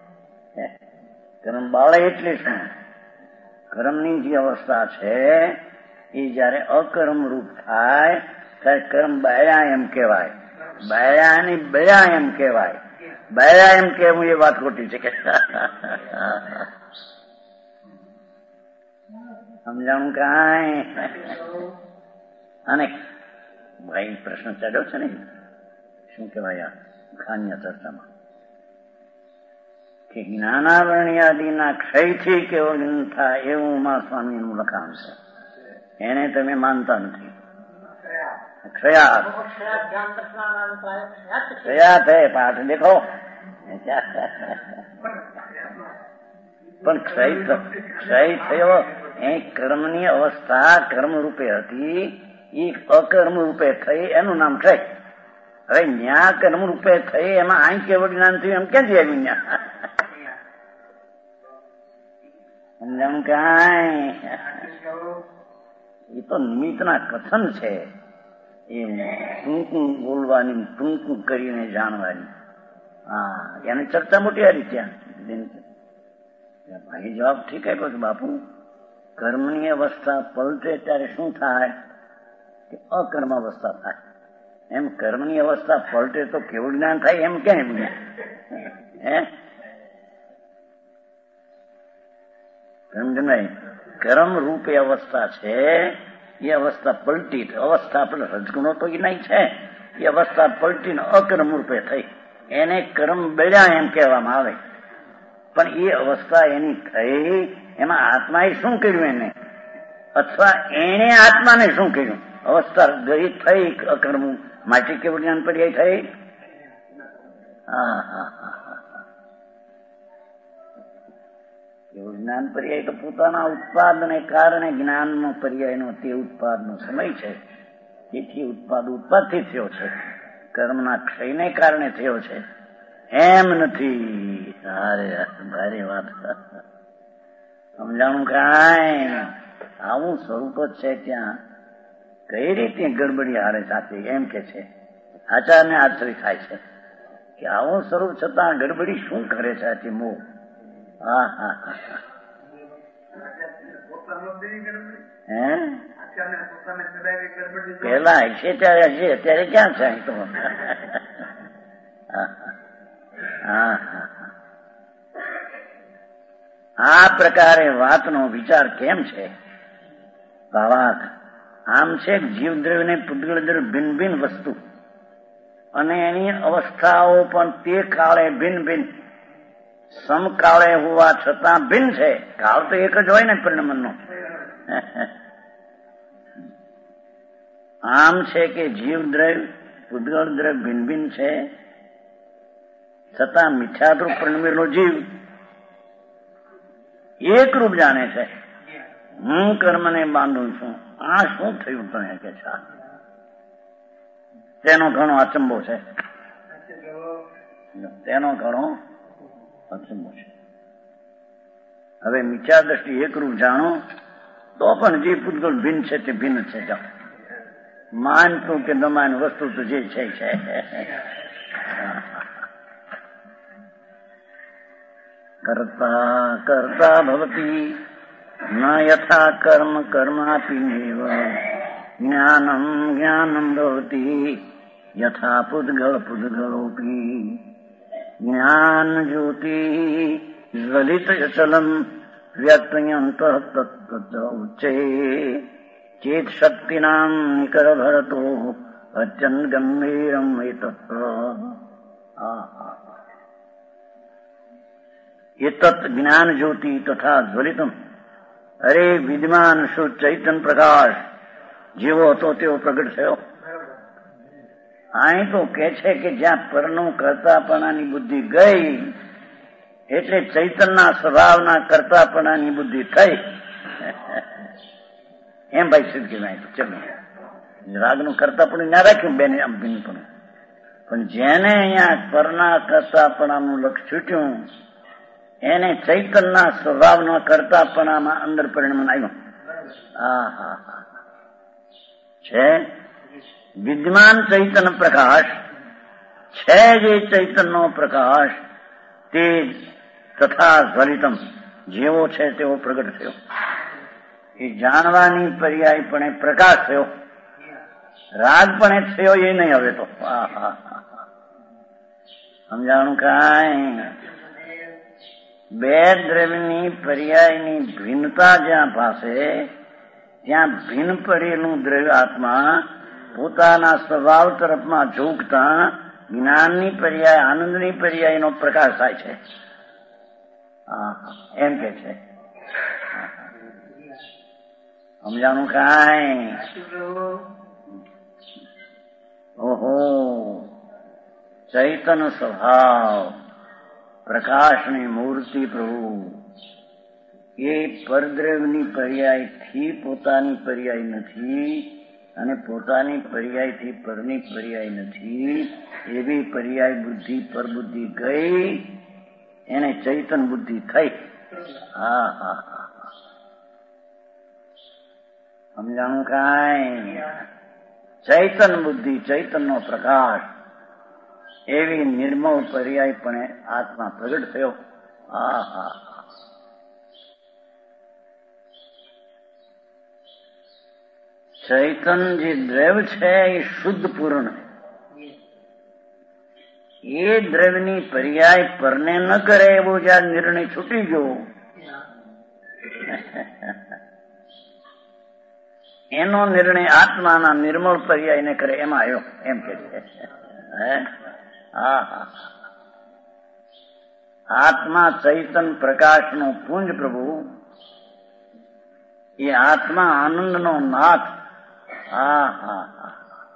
કર્મ બાળે એટલે શું? કર્મની જે અવસ્થા છે એ જયારે અકર્મ રૂપ થાય ત્યારે કર્મ બાયા એમ કહેવાય, બાયા ની બયા એમ કહેવાય. બાયા એમ કહેવું એ વાત ખોટી છે કે સમજાણું કાંઈ? અને ભાઈ પ્રશ્ન ચડ્યો છે ને, શું કહેવાય આ ખાન્ય ચર્ચામાં કે કે જ્ઞાનાવરણ્યાદિના ક્ષયથી કેવળ થાય એવું ઉમા સ્વામીનું લખાણ છે. એને તમે માનતા નથી. ક્ષયાત ક્ષયાત હે પાઠ દેખો. પણ ક્ષય ક્ષય થયો એ કર્મની અવસ્થા કર્મ રૂપે હતી, એ અકર્મ રૂપે થઈ, એનું નામ ક્ષય. હવે ન્યા કર્મ રૂપે થઈ, એમાં અહીં કેવળ જ્ઞાન થયું એમ ક્યાંથી આવ્યું? ન્યા સમજાણું કાંઈ? એ તો નિમિત્તના કથન છે. એ ટૂંકું બોલવાની, ટૂંકું કરીને જાણવાની. હા, એને ચર્ચા મોટી આવી ત્યાં. ભાઈ જવાબ ઠીક આપ્યો કે બાપુ, કર્મની અવસ્થા પલટે ત્યારે શું થાય? કે અકર્મ અવસ્થા થાય. એમ કર્મની અવસ્થા પલટે તો કેવું જ્ઞાન થાય એમ કેમ? હે સમજ નહીં? કર્મ રૂપે અવસ્થા છે, એ અવસ્થા પલટી. અવસ્થા આપણે રજગુણો તો એ નહીં છે, એ અવસ્થા પલટીને અકર્મ રૂપે થઈ. એને કર્મ બેડ્યા એમ કહેવામાં આવે. પણ એ અવસ્થા એની થઈ, એમાં આત્માએ શું કર્યું એને, અથવા એને આત્માને શું કર્યું? અવસ્થા ગઈ થઈ અકર્મ માટે કેવું જ્ઞાન પર્યાય થઈ? હા હા હા એવું જ્ઞાન પર્યાય તો પોતાના ઉત્પાદને કારણે જ્ઞાનનો પર્યાયનો તે ઉત્પાદનો સમય છે. તેથી ઉત્પાદ ઉત્પાદથી થયો છે, કર્મના ક્ષયને કારણે થયો છે, એમ નથી. અરે ભારે વાત. સમજાણું કાંઈ? આવું સ્વરૂપ જ છે ત્યાં. કઈ રીતે ગડબડી હારે સાથે એમ કે છે, આચારને આશ્રય થાય છે કે આવું સ્વરૂપ છતાં ગડબડી શું કરે છે આથી મોહ. હા હા હા હે પેલા હશે ત્યારે હશે, અત્યારે ક્યાં છે? તો હા આ પ્રકારે વાતનો વિચાર કેમ છે? ભાવાર્થ આમ છે, જીવદ્રવ્યને પૂતગળ દ્રવ્ય ભિન્ન ભિન્ન વસ્તુ અને એની અવસ્થાઓ પણ તે કાળે ભિન્ન ભિન્ન, સમકાળે હોવા છતાં ભિન્ન છે. કાળ તો એક જ હોય ને પરિણમનનો. આમ છે કે જીવ દ્રવ્ય પૂતગળ દ્રવ્ય ભિન્ન ભિન્ન છે, છતાં મિથ્યારૂપ પરિણમેલો જીવ એક રૂપ જાણે છે. હું કર્મને બાંધું છું. આ શું થયું તને કે છે? તેનો ઘણો અચંબો છે. તેનો ઘણો અચંબો છે. હવે મિથ્યા દ્રષ્ટિ એક રૂપ જાણો તો પણ જે પૂતગળ ભિન્ન છે તે ભિન્ન છે. જાઓ માનતું કે ન માન વસ્તુ તો જે છે છે. કરતા કરતા ભવતી ન યથા કર્મ કર્માપી જ્ઞાનમ જ્ઞાનમ ભવતી યથા પૂતગળ પૂતગળોપી જ્ઞાન જ્યોતિ જ્વલિત અચલમ વ્યક્તયંત ઉચ્ચે ચેત શક્તિનામ નિકર ભરતો અત્યંત ગંભીરમ એતત એતત જ્ઞાન જ્યોતિ તથા જ્વલિતમ. અરે વિદ્યમાન શુદ્ધ ચૈતન પ્રકાશ જેવો હતો તેવો પ્રગટ થયો. અહીં તો કે છે કે જ્યાં પરનું કર્તાપણાની બુદ્ધિ ગઈ એટલે ચૈતનના સ્વભાવના કર્તાપણાની બુદ્ધિ થઈ. એમ ભાઈ સિદ્ધ કહેવાય. ચલો રાગનું કર્તાપણું ના રાખ્યું બેને આમ ભિન્નપણું, પણ જેને અહીંયા પરના કર્તાપણાનું લક્ષ છૂટ્યું એને ચૈતનના સ્વભાવના કર્તાપણામાં અંદર પરિણમન આવ્યું. હા હા હા છે વિદ્યમાન ચૈતન પ્રકાશ છે, જે ચૈતનનો પ્રકાશ તે તથા જ્વલિતમ જેવો છે તેવો પ્રગટ થયો. એ જાણવાની પર્યાયપણે પ્રકાશ થયો, રાગપણે થયો એ નહીં. હવે તો સમજાણું કાંઈ? બે દ્રવ્યની પર્યાયની ભિન્નતા જ્યાં પાસે ત્યાં ભિન્ન પડેલું દ્રવ્ય આત્મા પોતાના સ્વભાવ તરફમાં ઝૂકતા જ્ઞાનની પર્યાય આનંદની પર્યાયનો પ્રકાશ થાય છે. હા એમ કે છે. સમજાણું કાંઈ? ઓહો, ચૈતન સ્વભાવ, પ્રકાશની મૂર્તિ પ્રભુ એ પરદ્રવ્યની પર્યાયથી પોતાની પર્યાય નથી અને પોતાની પર્યાયથી પરની પર્યાય નથી. એવી પર્યાય બુદ્ધિ પર બુદ્ધિ ગઈ એને ચૈતન બુદ્ધિ થઈ. હા હા હા, સમજાણું કાંઈ? ચૈતન બુદ્ધિ, ચૈતનનો પ્રકાશ, એવી નિર્મળ પર્યાય પણ આત્મા પ્રગટ થયો. હા હા, ચૈતન જે દ્રવ્ય છે એ શુદ્ધ પૂર્ણ, એ દ્રવ્યની પર્યાય પરને ન કરે એવો જ્યાં નિર્ણય છૂટી ગયો એનો નિર્ણય આત્માના નિર્મળ પર્યાયને કરે એમાં આવ્યો એમ કે છે. હા હા, આત્મા ચૈતન પ્રકાશનો પુંજ પ્રભુ, એ આત્મા આનંદનો નાથ. હા હા હા,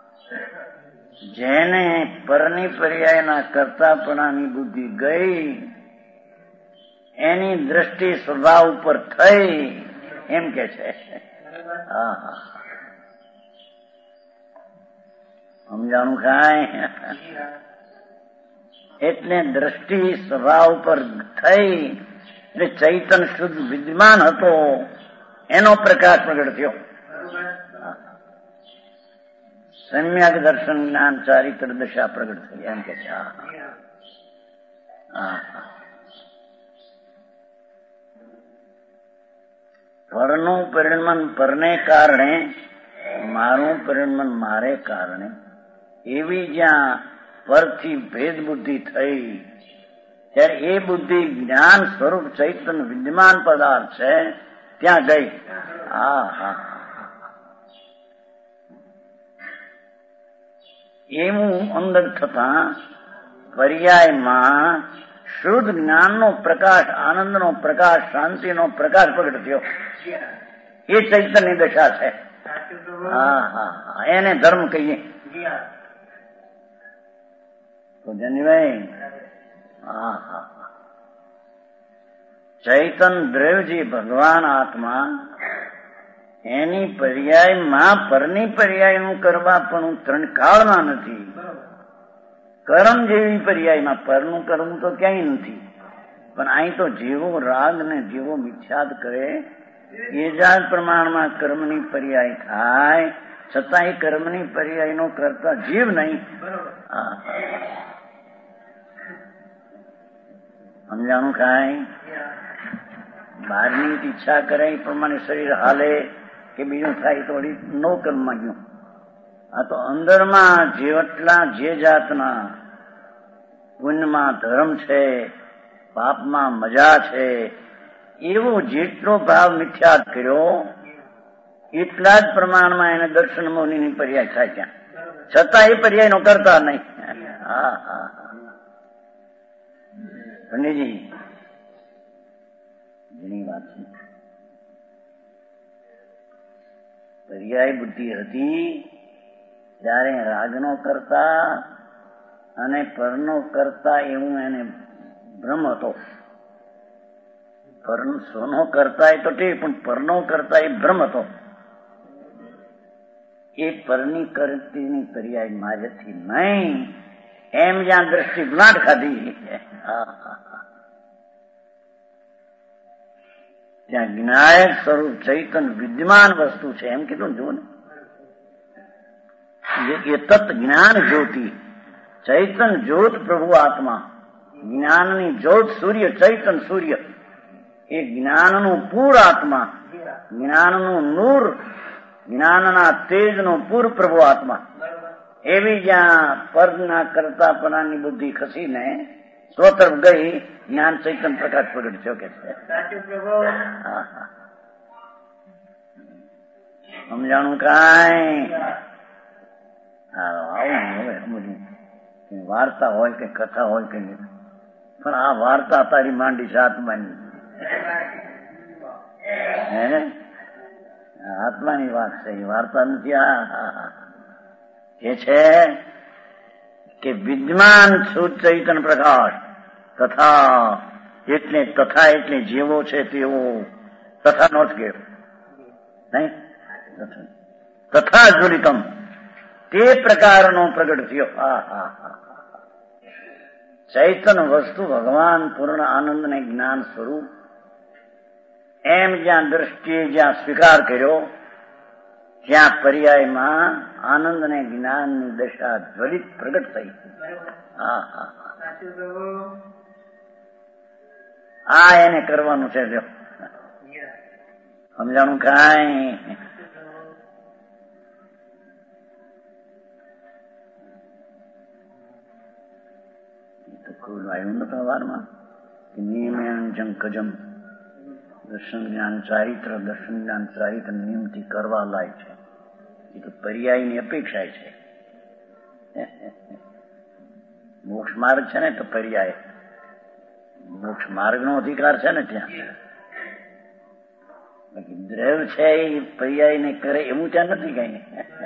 જેને પરની પર્યાયના કરતાપણાની બુદ્ધિ ગઈ એની દ્રષ્ટિ સ્વભાવ ઉપર થઈ એમ કે છે. હા હા, સમજાણું કાંઈ? એટલે દ્રષ્ટિ સ્વભાવ ઉપર થઈ એટલે ચૈતન શુદ્ધ વિદ્યમાન હતો એનો પ્રકાશ પ્રગટ થયો. સમ્યક દર્શન જ્ઞાન ચારિત્ર દશા પ્રગટ થઈ એમ કે છે. પરનું પરિણમન પરને કારણે, મારું પરિણમન મારે કારણે, એવી જ્યાં પરથી ભેદ બુદ્ધિ થઈ ત્યારે એ બુદ્ધિ જ્ઞાન સ્વરૂપ ચૈતન વિદ્યમાન પદાર્થ છે ત્યાં ગઈ. હા હા, એવું અંદર થતા પર્યાયમાં શુદ્ધ જ્ઞાનનો પ્રકાશ, આનંદનો પ્રકાશ, શાંતિનો પ્રકાશ પ્રગટ થયો. એ ચૈતન્યની દશા છે. હા હા, એને ધર્મ કહીએ તો જનીભાઈ. હા હા, ચૈતન દ્રવ્યજી ભગવાન આત્મા એની પર્યાયમાં પરની પર્યાયનું કરવા પણ ત્રણ કાળમાં નથી. કર્મ જેવી પર્યાયમાં પરનું કરવું તો ક્યાંય નથી, પણ અહીં તો જેવો રાગ ને જેવો મિથ્યાદ કરે એ જાત પ્રમાણમાં કર્મની પર્યાય થાય, છતાં એ કર્મની પર્યાયનો કરતા જીવ નહીં. સમજાણું કાંઈ? બહારની ઈચ્છા કરે એ પ્રમાણે શરીર હાલે કે બીજું થાય તો નો કર્મમાં ગયું. આ તો અંદરમાં જેટલા જે જાતના પુણ્યમાં ધર્મ છે, પાપમાં મજા છે, એવો જેટલો ભાવ મિથ્યાદ કર્યો એટલા જ પ્રમાણમાં એને દર્શન મૌનીની પર્યાય થાય ત્યાં, છતાં એ પર્યાય નો કરતા નહીં. હા હા, પંડિતજી ઘણી વાત છે. પર્યાય બુદ્ધિ હતી ત્યારે રાગનો કરતા અને પરનો કરતા એવું એને ભ્રમ હતો. પર સોનો કરતા એ તો ઠીક, પણ પરનો કરતા એ ભ્રમ હતો. એ પરની કરતીની પર્યાય મારેથી નહીં એમ જ્યાં દ્રષ્ટિ ગુલાટ ખાધી ત્યાં જ્ઞાયક સ્વરૂપ ચૈતન વિદ્યમાન વસ્તુ છે એમ કીધું. જુઓ ને, એ તત્ જ્ઞાન જ્યોતિ, ચૈતન જ્યોત પ્રભુ આત્મા, જ્ઞાનની જ્યોત સૂર્ય, ચૈતન સૂર્ય, એ જ્ઞાનનું પૂર આત્મા, જ્ઞાનનું નૂર, જ્ઞાનના તેજનો પૂર પ્રભુ આત્મા, એવી જ્યાં પરના કરતાપણાની બુદ્ધિ ખસીને સ્વતરફ ગઈ જ્ઞાન ચૈતન પ્રકાશ પ્રગટ થયો કે છે. સમજાણું કાંઈ? આવું હવે સમજવું, વાર્તા હોય કે કથા હોય કે નહીં, પણ આ વાર્તા તારી માંડી છે આત્માની. હે આત્માની વાત છે, એ વાર્તા નથી. આ એ છે કે વિદ્યમાન શુદ્ધ ચૈતન્ય પ્રકાશ તથા એટલે તથા એટલે જેવો છે તેવો, તથા નો જ ગયો નહીં, તથા જ્વલિતમ તે પ્રકારનો પ્રગટ થયો. હા હા હા ચૈતન્ય વસ્તુ ભગવાન પૂર્ણ આનંદ ને જ્ઞાન સ્વરૂપ એમ જ્યાં દ્રષ્ટિએ જ્યાં સ્વીકાર કર્યો ત્યાં પર્યાયમાં આનંદ અને જ્ઞાનની દશા જ્વલિત પ્રગટ થઈ. હા હા આ એને કરવાનું છે. જો સમજાણું કાંઈ તો ખુલ્લું આવ્યું નતું વારમાં કે નિયમેન જંકજમ દર્શન જ્ઞાન ચારિત્ર દર્શન જ્ઞાન ચારિત્ર નિયમથી કરવા લાયક છે. એ તો પર્યાયની અપેક્ષા છે. મોક્ષ માર્ગ છે ને તો પર્યાય મોક્ષ માર્ગનો અધિકાર છે ને ત્યાં. બાકી દ્રવ છે એ પર્યાય ને કરે એવું ત્યાં નથી કઈ.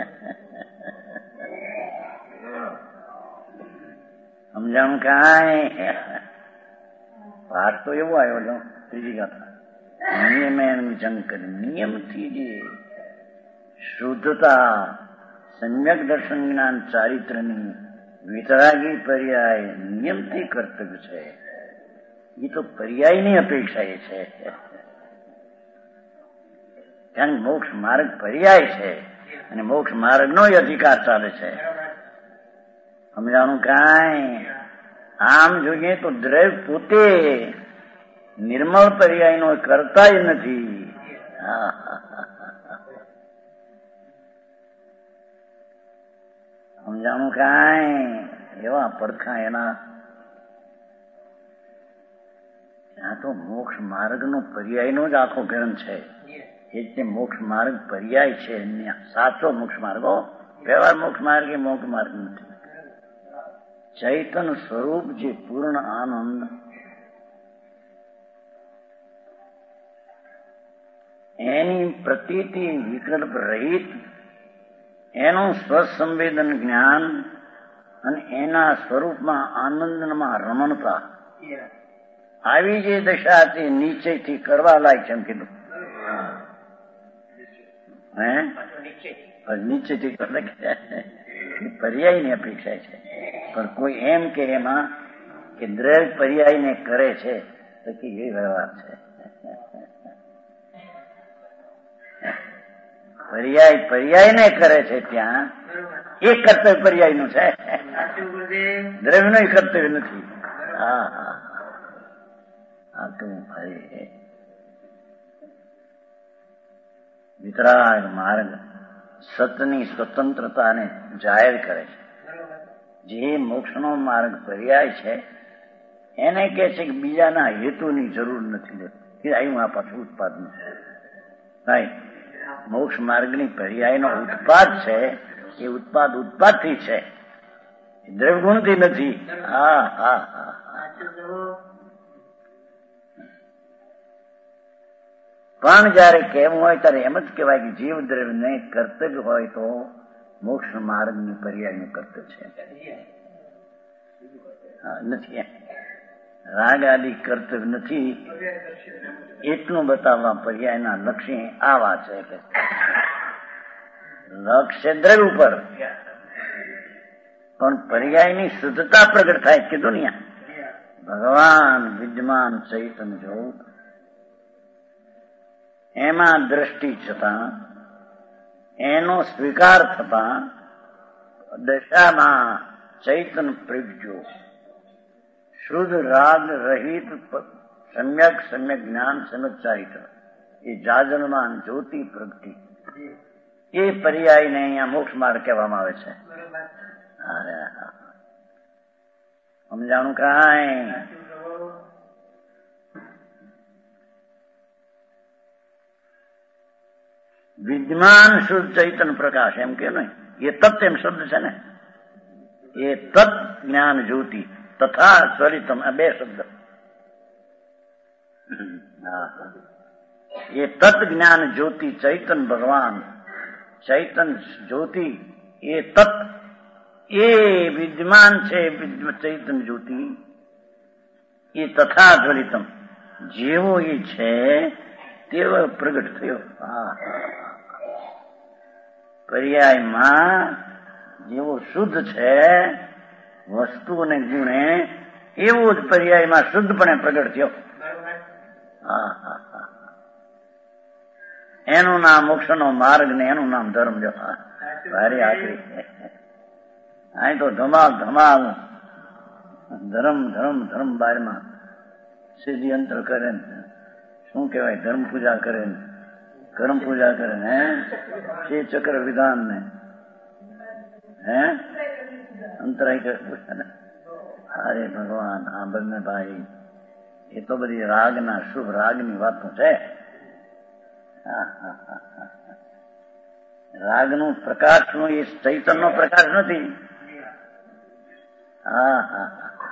સમજાણું કાંઈ પાઠ તો એવો આવ્યો જો ત્રીજી ગાથા નિયમેન જંકર નિયમથી જે શુદ્ધતા સમ્યક દર્શન જ્ઞાન ચારિત્રની વિતરાગી પર્યાય નિયમથી કર્તવ્ય છે. એ તો પર્યાયની અપેક્ષા એ છે. કારણ મોક્ષ માર્ગ પર્યાય છે અને મોક્ષ માર્ગનો જ અધિકાર ચાલે છે. સમજાણું કાંઈ આમ જોઈએ તો દ્રવ્ય પોતે નિર્મળ પર્યાયનો કરતા જ નથી. સમજાણું કાંઈ એવા પડખા એના. ત્યાં તો મોક્ષ માર્ગનો પર્યાયનો જ આખો ગ્રંથ છે. એ જ મોક્ષ માર્ગ પર્યાય છે. સાચો મોક્ષ માર્ગો વ્યવહાર મોક્ષ માર્ગ એ મોક્ષ માર્ગ નથી. ચૈતન્ય સ્વરૂપ જે પૂર્ણ આનંદ એની પ્રતીતિ વિકલ્પ રહિત એનું સ્વસંવેદન જ્ઞાન અને એના સ્વરૂપમાં આનંદમાં રમણતા આવી જે દશા તે નીચેથી કરવા લાયક છે. એમ કીધું હે નીચેથી પર્યાય ની અપેક્ષા છે. પણ કોઈ એમ કે એમાં કે દ્રવ્ય પર્યાય ને કરે છે તો કે એ વ્યવહાર છે. પર્યાય પર્યાય ને કરે છે ત્યાં એ કર્તવ્ય પર્યાય નું છે. દ્રવ્ય નું કર્તવ્ય નથી. હા હા હા તો ભાઈ વિતરાગ માર્ગ સતની સ્વતંત્રતાને જાહેર કરે છે. જે મોક્ષનો માર્ગ પર્યાય છે એને કે છે કે બીજાના હેતુની જરૂર નથી. આવ્યું આ પાછું ઉત્પાદન ભાઈ મોક્ષ માર્ગની પર્યાયનો ઉત્પાદ છે. એ ઉત્પાદ ઉત્પાદથી છે, દ્રવ્ય ગુણથી નથી. હા હા હા પણ જયારે કેવું હોય ત્યારે એમ જ કહેવાય કે જીવ દ્રવ્યને કર્તવ્ય હોય તો મોક્ષ માર્ગની પર્યાયનું કર્તવ્ય છે. નથી રાગ આદિ કર્તવ્ય નથી એટલું બતાવવા પર્યાયના લક્ષ્ય આવા છે કે લક્ષ્ય દ્રવ્ય ઉપર પણ પર્યાયની શુદ્ધતા પ્રગટ થાય. કીધું ને ભગવાન વિદ્યમાન ચૈતન્ય જો એમાં દ્રષ્ટિ છતાં એનો સ્વીકાર થતા દશામાં ચૈતન્ય પ્રગટ્યો શુદ્ધ રાગ રહિત સમ્યક સમ્યક જ્ઞાન સમ્યક ચારિત્ર એ જાજરમાન જ્યોતિ પ્રગટી એ પર્યાયને અહીંયા મોક્ષ માર્ગ કહેવામાં આવે છે. સમજાણું કાંઈ વિદ્યમાન શુદ્ધ ચૈતન્ય પ્રકાશ એમ કે નહીં એ તત્વ એમ શબ્દ છે ને એ તત્ જ્ઞાન જ્યોતિ તથા સ્વરિતમ આ બે શબ્દ ये तत् ज्ञान ज्योति चैतन भगवान चैतन ज्योति ये तत् ये विद्यमान છે ચૈતન જ્યોતિ એ તથા જ્વલિતમ જેવો એ છે તેવો પ્રગટ થયો. પર્યાયમાં જેવો શુદ્ધ છે વસ્તુ અને ગુણે એવો જ પર્યાયમાં શુદ્ધપણે પ્રગટ થયો. એનું નામ મોક્ષનો માર્ગ ને એનું નામ ધર્મ. જો ભારે આકરી અહીં તો ધમાલ ધમાલ ધર્મ ધર્મ ધર્મ બારમાં સીધી અંતર કરે ને શું કહેવાય ધર્મ પૂજા કરે ને કર્મ પૂજા કરે ને હે શ્રી ચક્ર વિધાન ને હે અંતરાય કરે. અરે ભગવાન આ બંને ભાઈ એ તો બધી રાગના શુભ રાગની વાતો છે. રાગનું પ્રકાશનું એ ચૈતનનો પ્રકાશ નથી. હા હા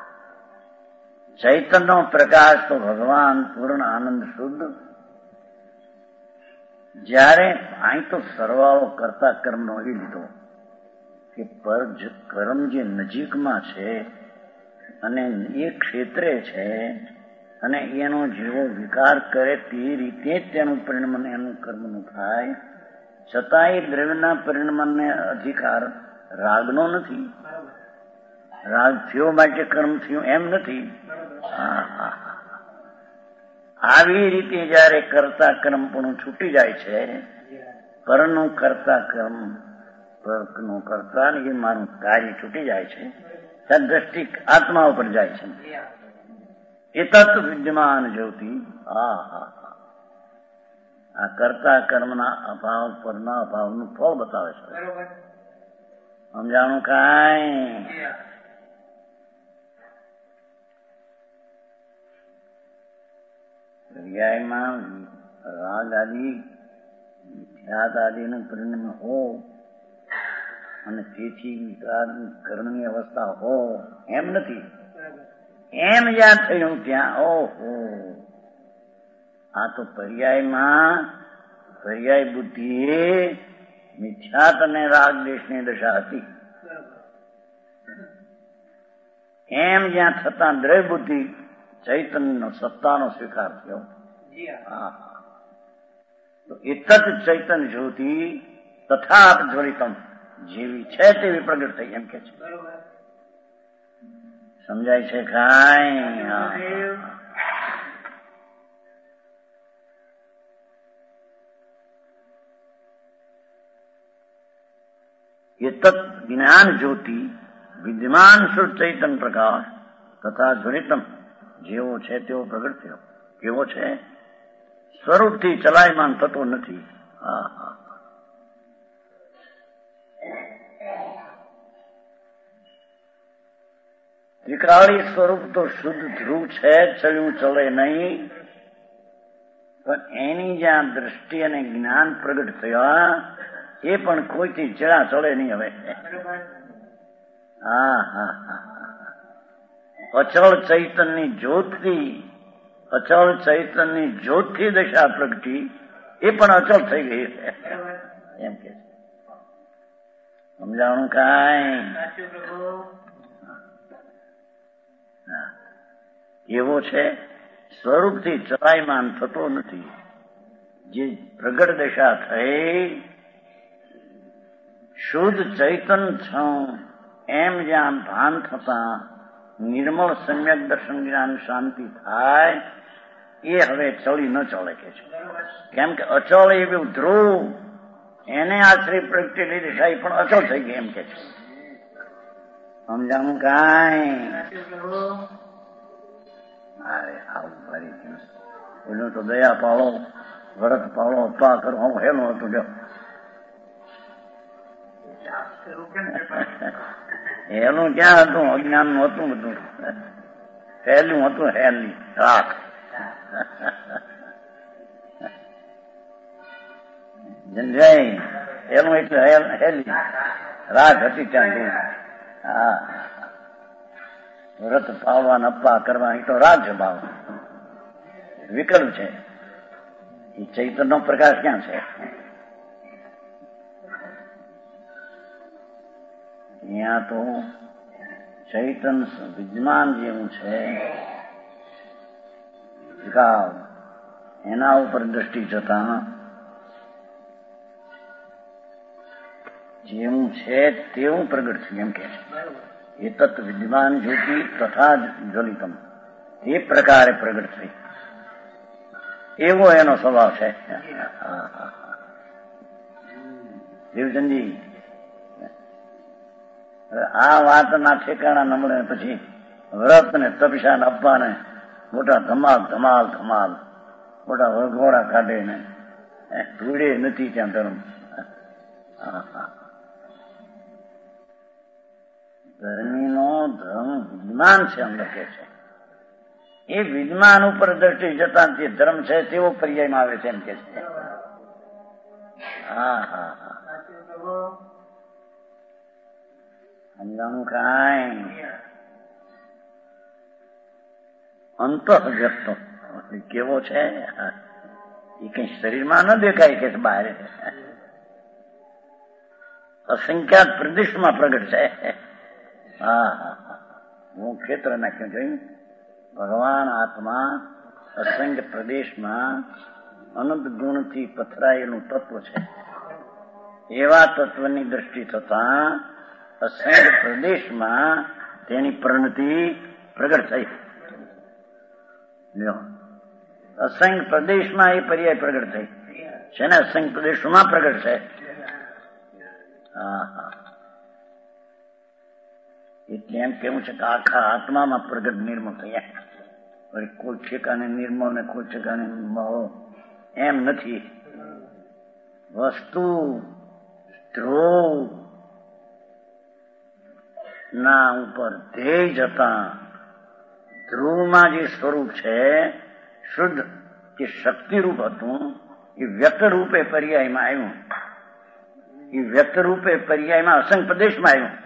ચૈતનનો પ્રકાશ તો ભગવાન પૂર્ણ આનંદ શુદ્ધ. જ્યારે અહીં તો સરવાળો કરતા કર્મનો એ લીધો કે પર કર્મ જે નજીકમાં છે અને એ ક્ષેત્રે છે અને એનો જેવો વિકાર કરે તે રીતે જ તેનું પરિણમન એનું કર્મનું થાય. છતાંય દ્રવ્યના પરિણમનને અધિકાર રાગનો નથી. રાગ થયો માટે કર્મ થયું એમ નથી. આવી રીતે જયારે કરતા કર્મ પણ છૂટી જાય છે પરનું કરતા કર્મ પરનું કરતા ને એ મારું કાર્ય છૂટી જાય છે ત્યારે દ્રષ્ટિ આત્મા ઉપર જાય છે. એ તત્વ વિદ્યમાન જ્યોતિ. હા હા આ કરતા કર્મના અભાવ પરના અભાવનું ફળ બતાવે છે. સમજાણું કાંઈ? પર્યાયમાં રાગ આદિ ખ્યાત આદિનું પરિણામ હો અને તેથી વિકાર કર્ણની અવસ્થા હો એમ નથી. એમ યાદ થયું ત્યાં ઓહો આ તો પર્યાયમાં પર્યાય બુદ્ધિ મિથ્યાત અને રાગ દેશની દશા હતી. એમ જ્યાં થતા દ્રવ્ય બુદ્ધિ ચૈતન્ય સત્તાનો સ્વીકાર થયો. એતત ચૈતન્ય જ્યોતિ તથા જ્વલિતમ જેવી છે તેવી પ્રગટ થઈ એમ કે છે. સમજાય છે કાંઈ? એતત જ્ઞાન જ્યોતિ વિદ્યમાન શુદ્ધ ચૈતન પ્રકાશ તથા જ્વલિતમ જેવો છે તેવો પ્રગટ થયો. કેવો છે? સ્વરૂપથી ચલાયમાન થતો નથી. હા હા ત્રિકાળી સ્વરૂપ તો શુદ્ધ ધ્રુવ છે, ચલ્યું ચલે નહીં. પણ એની જ્યાં દ્રષ્ટિ અને જ્ઞાન પ્રગટ થયા એ પણ કોઈથી ચડા ચડે નહીં. હવે હા હા હા અચળ ચૈતનની જ્યોતથી અચળ ચૈતનની જ્યોતથી દશા પ્રગટી એ પણ અચળ થઈ ગઈ એમ કે સમજાણું કાંઈ? એવો છે સ્વરૂપથી ચલાયમાન થતો નથી. જે પ્રગટ દશા થઈ શુદ્ધ ચૈતન છું એમ જ્યાં ભાન થતા નિર્મળ સમ્યક દર્શન જ્ઞાન શાંતિ થાય એ હવે ચડી ન ચડે કે છે. કેમ કે અચળ એવું ધ્રુવ એને આશ્રય પ્રગટેલી દશા એ પણ અચળ થઈ ગઈ એમ કે છે. સમજાણું કાંઈ? અરે આવું ભરી ગયું. એનું તો દયા પાળો વ્રત પાળો અપા કરો હું હેલું હતું. જો એનું ક્યાં હતું? અજ્ઞાન નું હતું બધું. હેલું હતું હેલી રાખ. સમજાય? એનું એટલે હેલી રાખ હતી ત્યાં. હા વ્રત પાળવા અપા કરવા એ તો રાજ ભાવ. વિકલ્પ છે. એ ચૈતન્યનો પ્રકાશ ક્યાં છે? અહીંયા તો ચૈતન વિદ્યમાન જેવું છે એના ઉપર દ્રષ્ટિ જતા જેવું છે તેવું પ્રગટ થયું એમ કે છે. એ તત્વ વિદ્યમાન જ્યોતિ તથા જ્વલિતમ એ પ્રકારે પ્રગટ થઈ એવો એનો સ્વભાવ છે. દેવચંદજી આ વાતના ઠેકાણા નમળે પછી વ્રત ને તપસ્યા ને અપવા ને મોટા ધમાલ ધમાલ ધમાલ મોટા વરઘોડા કાઢે ને ધૂળે નથી ત્યાં ધર્મ. ધર્મીનો ધર્મ વિદ્યમાન છે એમ લખે છે. એ વિદ્યમાન ઉપર દ્રષ્ટિ જતા જે ધર્મ છે તેવો પર્યાયમાં આવે છે એમ કે છે. હા હા હા સમજાણું કાંઈ અંત વ્યક્ત કેવો છે એ કઈ શરીરમાં ન દેખાય કે બહાર અસંખ્યાત પ્રદેશમાં પ્રગટ છે. હા હા હું ક્ષેત્ર નાખ્યું જોયું. ભગવાન આત્મા અસંખ્ય પ્રદેશમાં અનંત ગુણથી પથરાયેલું તત્વ છે. એવા તત્વની દ્રષ્ટિ થતા અસંખ્ય પ્રદેશમાં તેની પરિણતિ પ્રગટ થઈ. અસંખ્ય પ્રદેશમાં એ પર્યાય પ્રગટ થઈ છે ને અસંખ્ય પ્રદેશોમાં પ્રગટ છે. હા હા એટલે એમ કેવું છે કે આખા આત્મામાં પ્રગટ નિર્મળ થયા. કોઈ ઠેકાને નિર્મળ ને કોઈ ઠેકાને એમ નથી. વસ્તુ ધ્રુવ ના ઉપર ધ્યેય જતા ધ્રુવમાં જે સ્વરૂપ છે શુદ્ધ જે શક્તિરૂપ હતું એ વ્યક્ત રૂપે પર્યાયમાં આવ્યું. એ વ્યક્ત રૂપે પર્યાયમાં અસંખ્ય પ્રદેશમાં આવ્યું.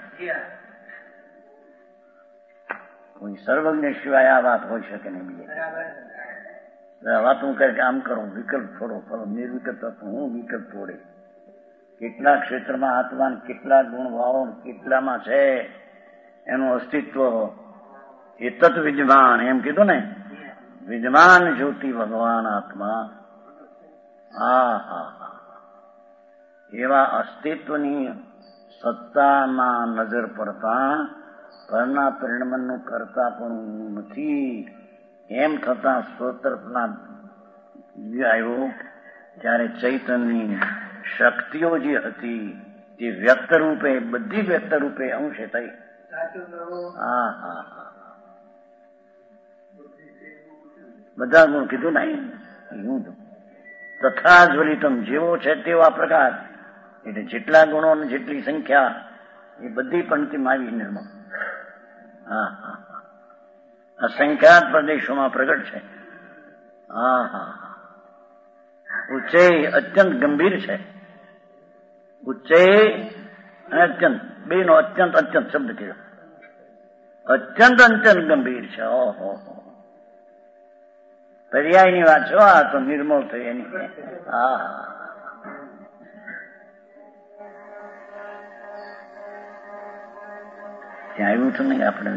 કોઈ સર્વજ્ઞ સિવાય આ વાત હોય શકે નહીં. બીજે વાત હું કહે કે આમ કરો વિકલ્પ છોડો ફરો નિર્વિકલ્પ હું વિકલ્પ છોડે. કેટલા ક્ષેત્રમાં આત્મા કેટલા ગુણ ભાવો કેટલામાં છે એનું અસ્તિત્વ એ તત્વ વિદ્યમાન એમ કીધું ને. વિદ્યમાન જ્યોતિ ભગવાન આત્મા. હા હા હા એવા અસ્તિત્વની સત્તામાં નજર પડતા પરના પરિણમનનું કરતા પણ નથી એમ થતા સ્વતંત્રના આવ્યો ત્યારે ચૈતન્યની શક્તિઓ જે હતી તે વ્યક્ત રૂપે બધી વ્યક્ત રૂપે અંશે થઈ. હા હા બધા ગુણ કીધું નહીં. તથા જ્વલિતમ જેવો છે તેવા પ્રકાર એટલે જેટલા ગુણો ને જેટલી સંખ્યા એ બધી પંક્તિમાં આવી નિર્મળ. હા હા અસંખ્યાત પ્રદેશોમાં પ્રગટ છે. હા હા ઉચ્ચે અત્યંત ગંભીર છે. ઉચ્ચે અને અત્યંત બે નો અત્યંત અત્યંત શબ્દ કયો. અત્યંત અત્યંત ગંભીર છે. ઓહો પર્યાયની વાત છો. આ તો નિર્મળ થઈ એની. હા ત્યાં આવ્યું હતું નહીં આપણે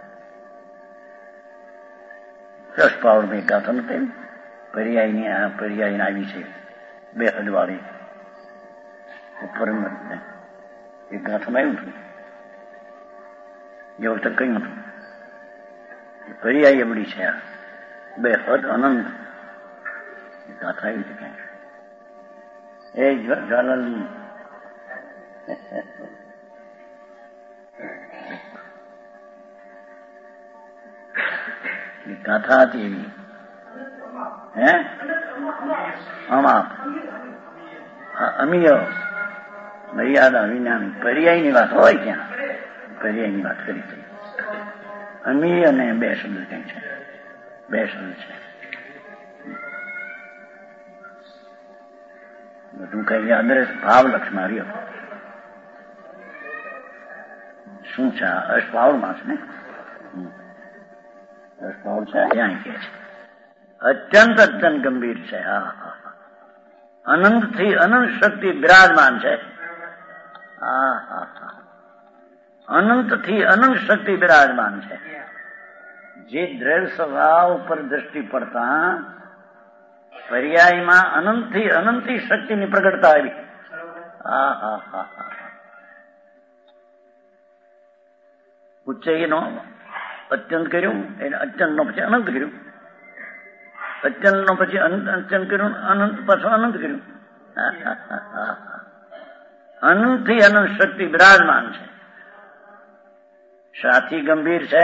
દસ પાવડ મેં ગાથા નથી પર્યાયની આ પર્યાયને આવી છે બે હદવાળી ઉપર એ ગાથામાં આવ્યું હતું. એ વખતે કઈ હતું પર્યાય એવડી છે. બે હદ અનંત ગાથા આવી છે ક્યાંક એ જ્વાલાની ગાથા હતી એવી. હે આમાં અમીય મર્યાદા વિના પર્યાયની વાત હોય ક્યાં પર્યાયની વાત કરી હતી. અમીય અને બે શબ્દ કઈ છે બે શબ્દ છે. બધું કઈ અદ્રશ ભાવ લક્ષમાં રહ્યો શું છે અષ્ટભાવમાં છે ને. અષ્ટભાવ છે અહીંયા કે છે અત્યંત અત્યંત ગંભીર છે. હા હા અનંત થી અનંત શક્તિ બિરાજમાન છે. હા હા હા અનંત થી અનંત શક્તિ બિરાજમાન છે. જે દ્રઢ સ્વભાવ ઉપર દ્રષ્ટિ પડતા પર્યાયમાં અનંત થી અનંતી શક્તિની પ્રગટતા આવી. હા હા હા હા ઉચ્ચયનો અત્યંત કર્યું, એને અત્યંત નો પછી અનંત કર્યું, અત્યંત નો પછી અત્યંત કર્યું, અનંત પાછું અનંત કર્યું. અનંત થી અનંત શક્તિ બિરાજમાન છે. સાથી ગંભીર છે.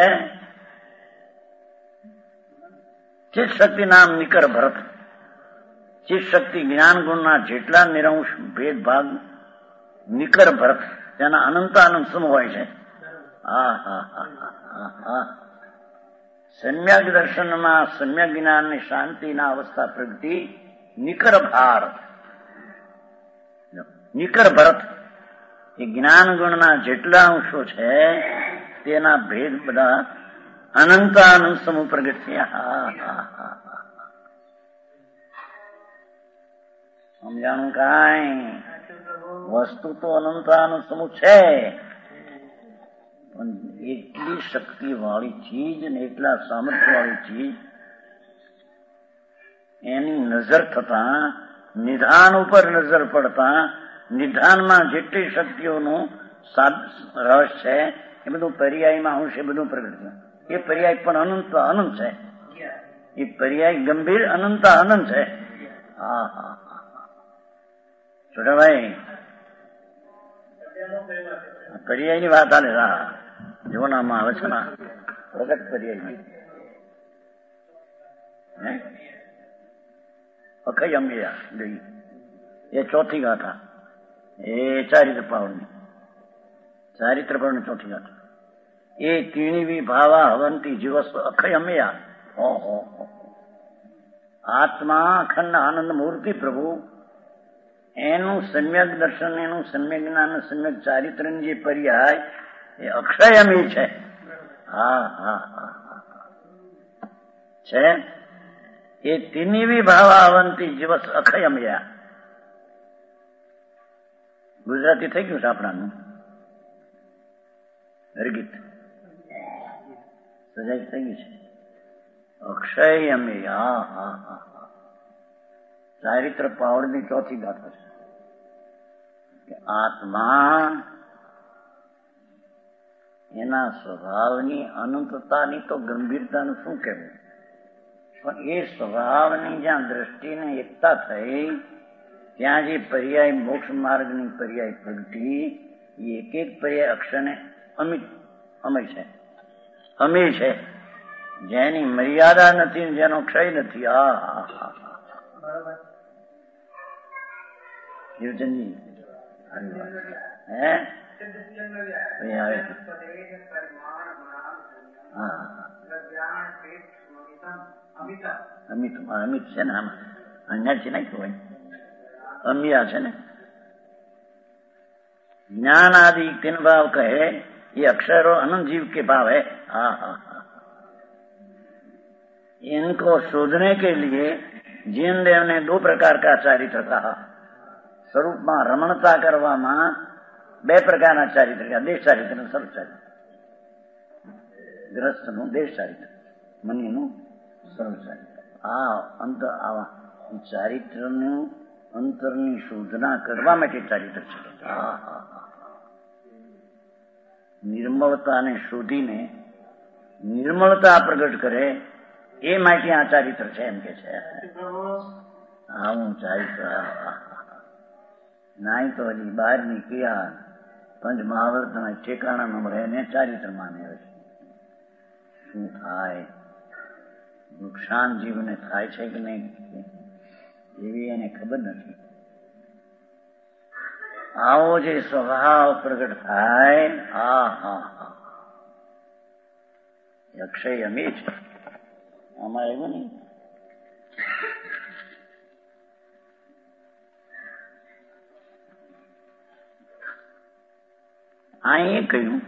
ચિત્ત શક્તિ નામ નિકર ભરત. ચિત્ત શક્તિ જ્ઞાન ગુણના જેટલા નિરંશ ભેદભાગ નિકર ભરત તેના અનંત અનંત સમૂહ હોય છે. હા હા હા હા સમ્યક દર્શનમાં સમ્યક જ્ઞાનની શાંતિના અવસ્થા પ્રગતિ નિકર ભારત. નિકર ભરત એ જ્ઞાન ગુણના જેટલા અંશો છે તેના ભેદ બધા અનંત અનંત સમૂહ પ્રગટ છે. હા હા હા સમજાણું કાંઈ? વસ્તુ તો અનંત અનંત સમૂહ છે, પણ એટલી શક્તિ વાળી ચીજ ને એટલા સામર્થ્ય વાળી ચીજ એની નજર થતા નિધાન ઉપર નજર પડતા નિધાનમાં જેટલી શક્તિઓનું રસ છે એ બધું પર્યાયમાં અંશ એ બધું પ્રગટ છે. એ પર્યાય પણ અનંત અનંત છે. એ પર્યાય ગંભીર અનંત અનંત છે. હા હા છોટાભાઈ પર્યાય ની વાત આલે જીવનામાં આવે છે ને પ્રગટ પર્યાય અખય અંબિયા ગઈ એ ચોથી ગાથા એ ચારિત્ર પાવનની ચારિત્ર પાવનની ચોથી ગાથા એ તીણી ભાવા હવંતી જીવસ્વ અખય અંબિયા. ઓહો આત્મા અખંડ આનંદ મૂર્તિ પ્રભુ એનું સમ્યક દર્શન એનું સમ્યક જ્ઞાન સમ્યક ચારિત્રની જે પર્યાય એ અક્ષયમી છે. હા હા હા છે એ તીની ભાવાવંતી જીવસ અખયમયા. ગુજરાતી થઈ ગયું છે આપણાનું હરગીત સજાઈ થઈ ગયું છે. અક્ષયમી. હા હા હા ચારિત્ર પાવડની ચોથી ગાથા છે કે આત્મા એના સ્વભાવની અનંતતાની તો ગંભીરતાનું શું કહેવું, પણ એ સ્વભાવની જ્યાં દ્રષ્ટિને એકતા થઈ ત્યાં જે પર્યાય મોક્ષ માર્ગની પર્યાય પ્રગટી એ એક એક પર્યાય અક્ષરને અમિત અમય છે, અમીર છે, જેની મર્યાદા નથી જેનો ક્ષય નથી. આ હા હા જીવચંદજી હે અમિત અમિત છે ને આમાં અહીંયા છે નાખ્યું હોય અમિયા છે ને ज्ञान आदि तीन भाव कहे ये अक्षर और अनंत जीव के भाव है. हाँ हाँ हाँ इनको शोधने के लिए जीन देव ने दो प्रकार का चारित्र कहा. સ્વરૂપમાં રમણતા કરવામાં બે પ્રકારના ચારિત્ર, દેશ ચારિત્ર અને સ્વરૂપ ચારિત્ર. ગ્રસ્તનું દેશ ચારિત્ર, મનીનું સ્વરૂપ ચારિત્ર. આ અંતર આવા ચારિત્રનું અંતરની શોધના કરવા માટે ચારિત્ર છે. હા હા નિર્મળતાને શોધીને નિર્મળતા પ્રગટ કરે એ માટે આ ચારિત્ર છે એમ કે છે. આવું ચારિત્ર નાય તો હજી બહાર નીકળ્યા પંચ મહાવર્તના ઠેકાણા ન મળે એને ચારિત્ર માને છે. શું થાય નુકસાન જીવને થાય છે કે નહીં એવી એને ખબર નથી. આવો જે સ્વભાવ પ્રગટ થાય હા હા હા અક્ષય અમી છે. આમાં એવું નહીં અહીં કહ્યું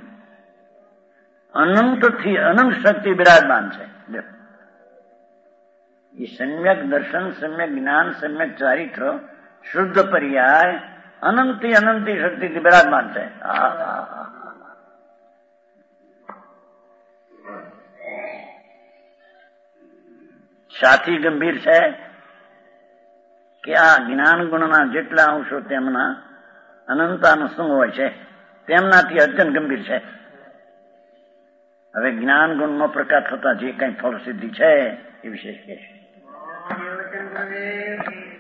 અનંત થી અનંત શક્તિ બિરાજમાન છે. એ સમ્યક દર્શન, સમ્યક જ્ઞાન, સમ્યક ચારિત્ર, શુદ્ધ પર્યાય અનંતી અનંતી શક્તિથી બિરાજમાન છે. સાથી ગંભીર છે કે આ જ્ઞાન ગુણના જેટલા અંશો તેમના અનંતાનુસંગ હોય છે તેમનાથી અત્યંત ગંભીર છે. હવે જ્ઞાન ગુણનો પ્રકાશ થતા જે કઈ ફળ સિદ્ધિ છે એ વિશેષ કે છે.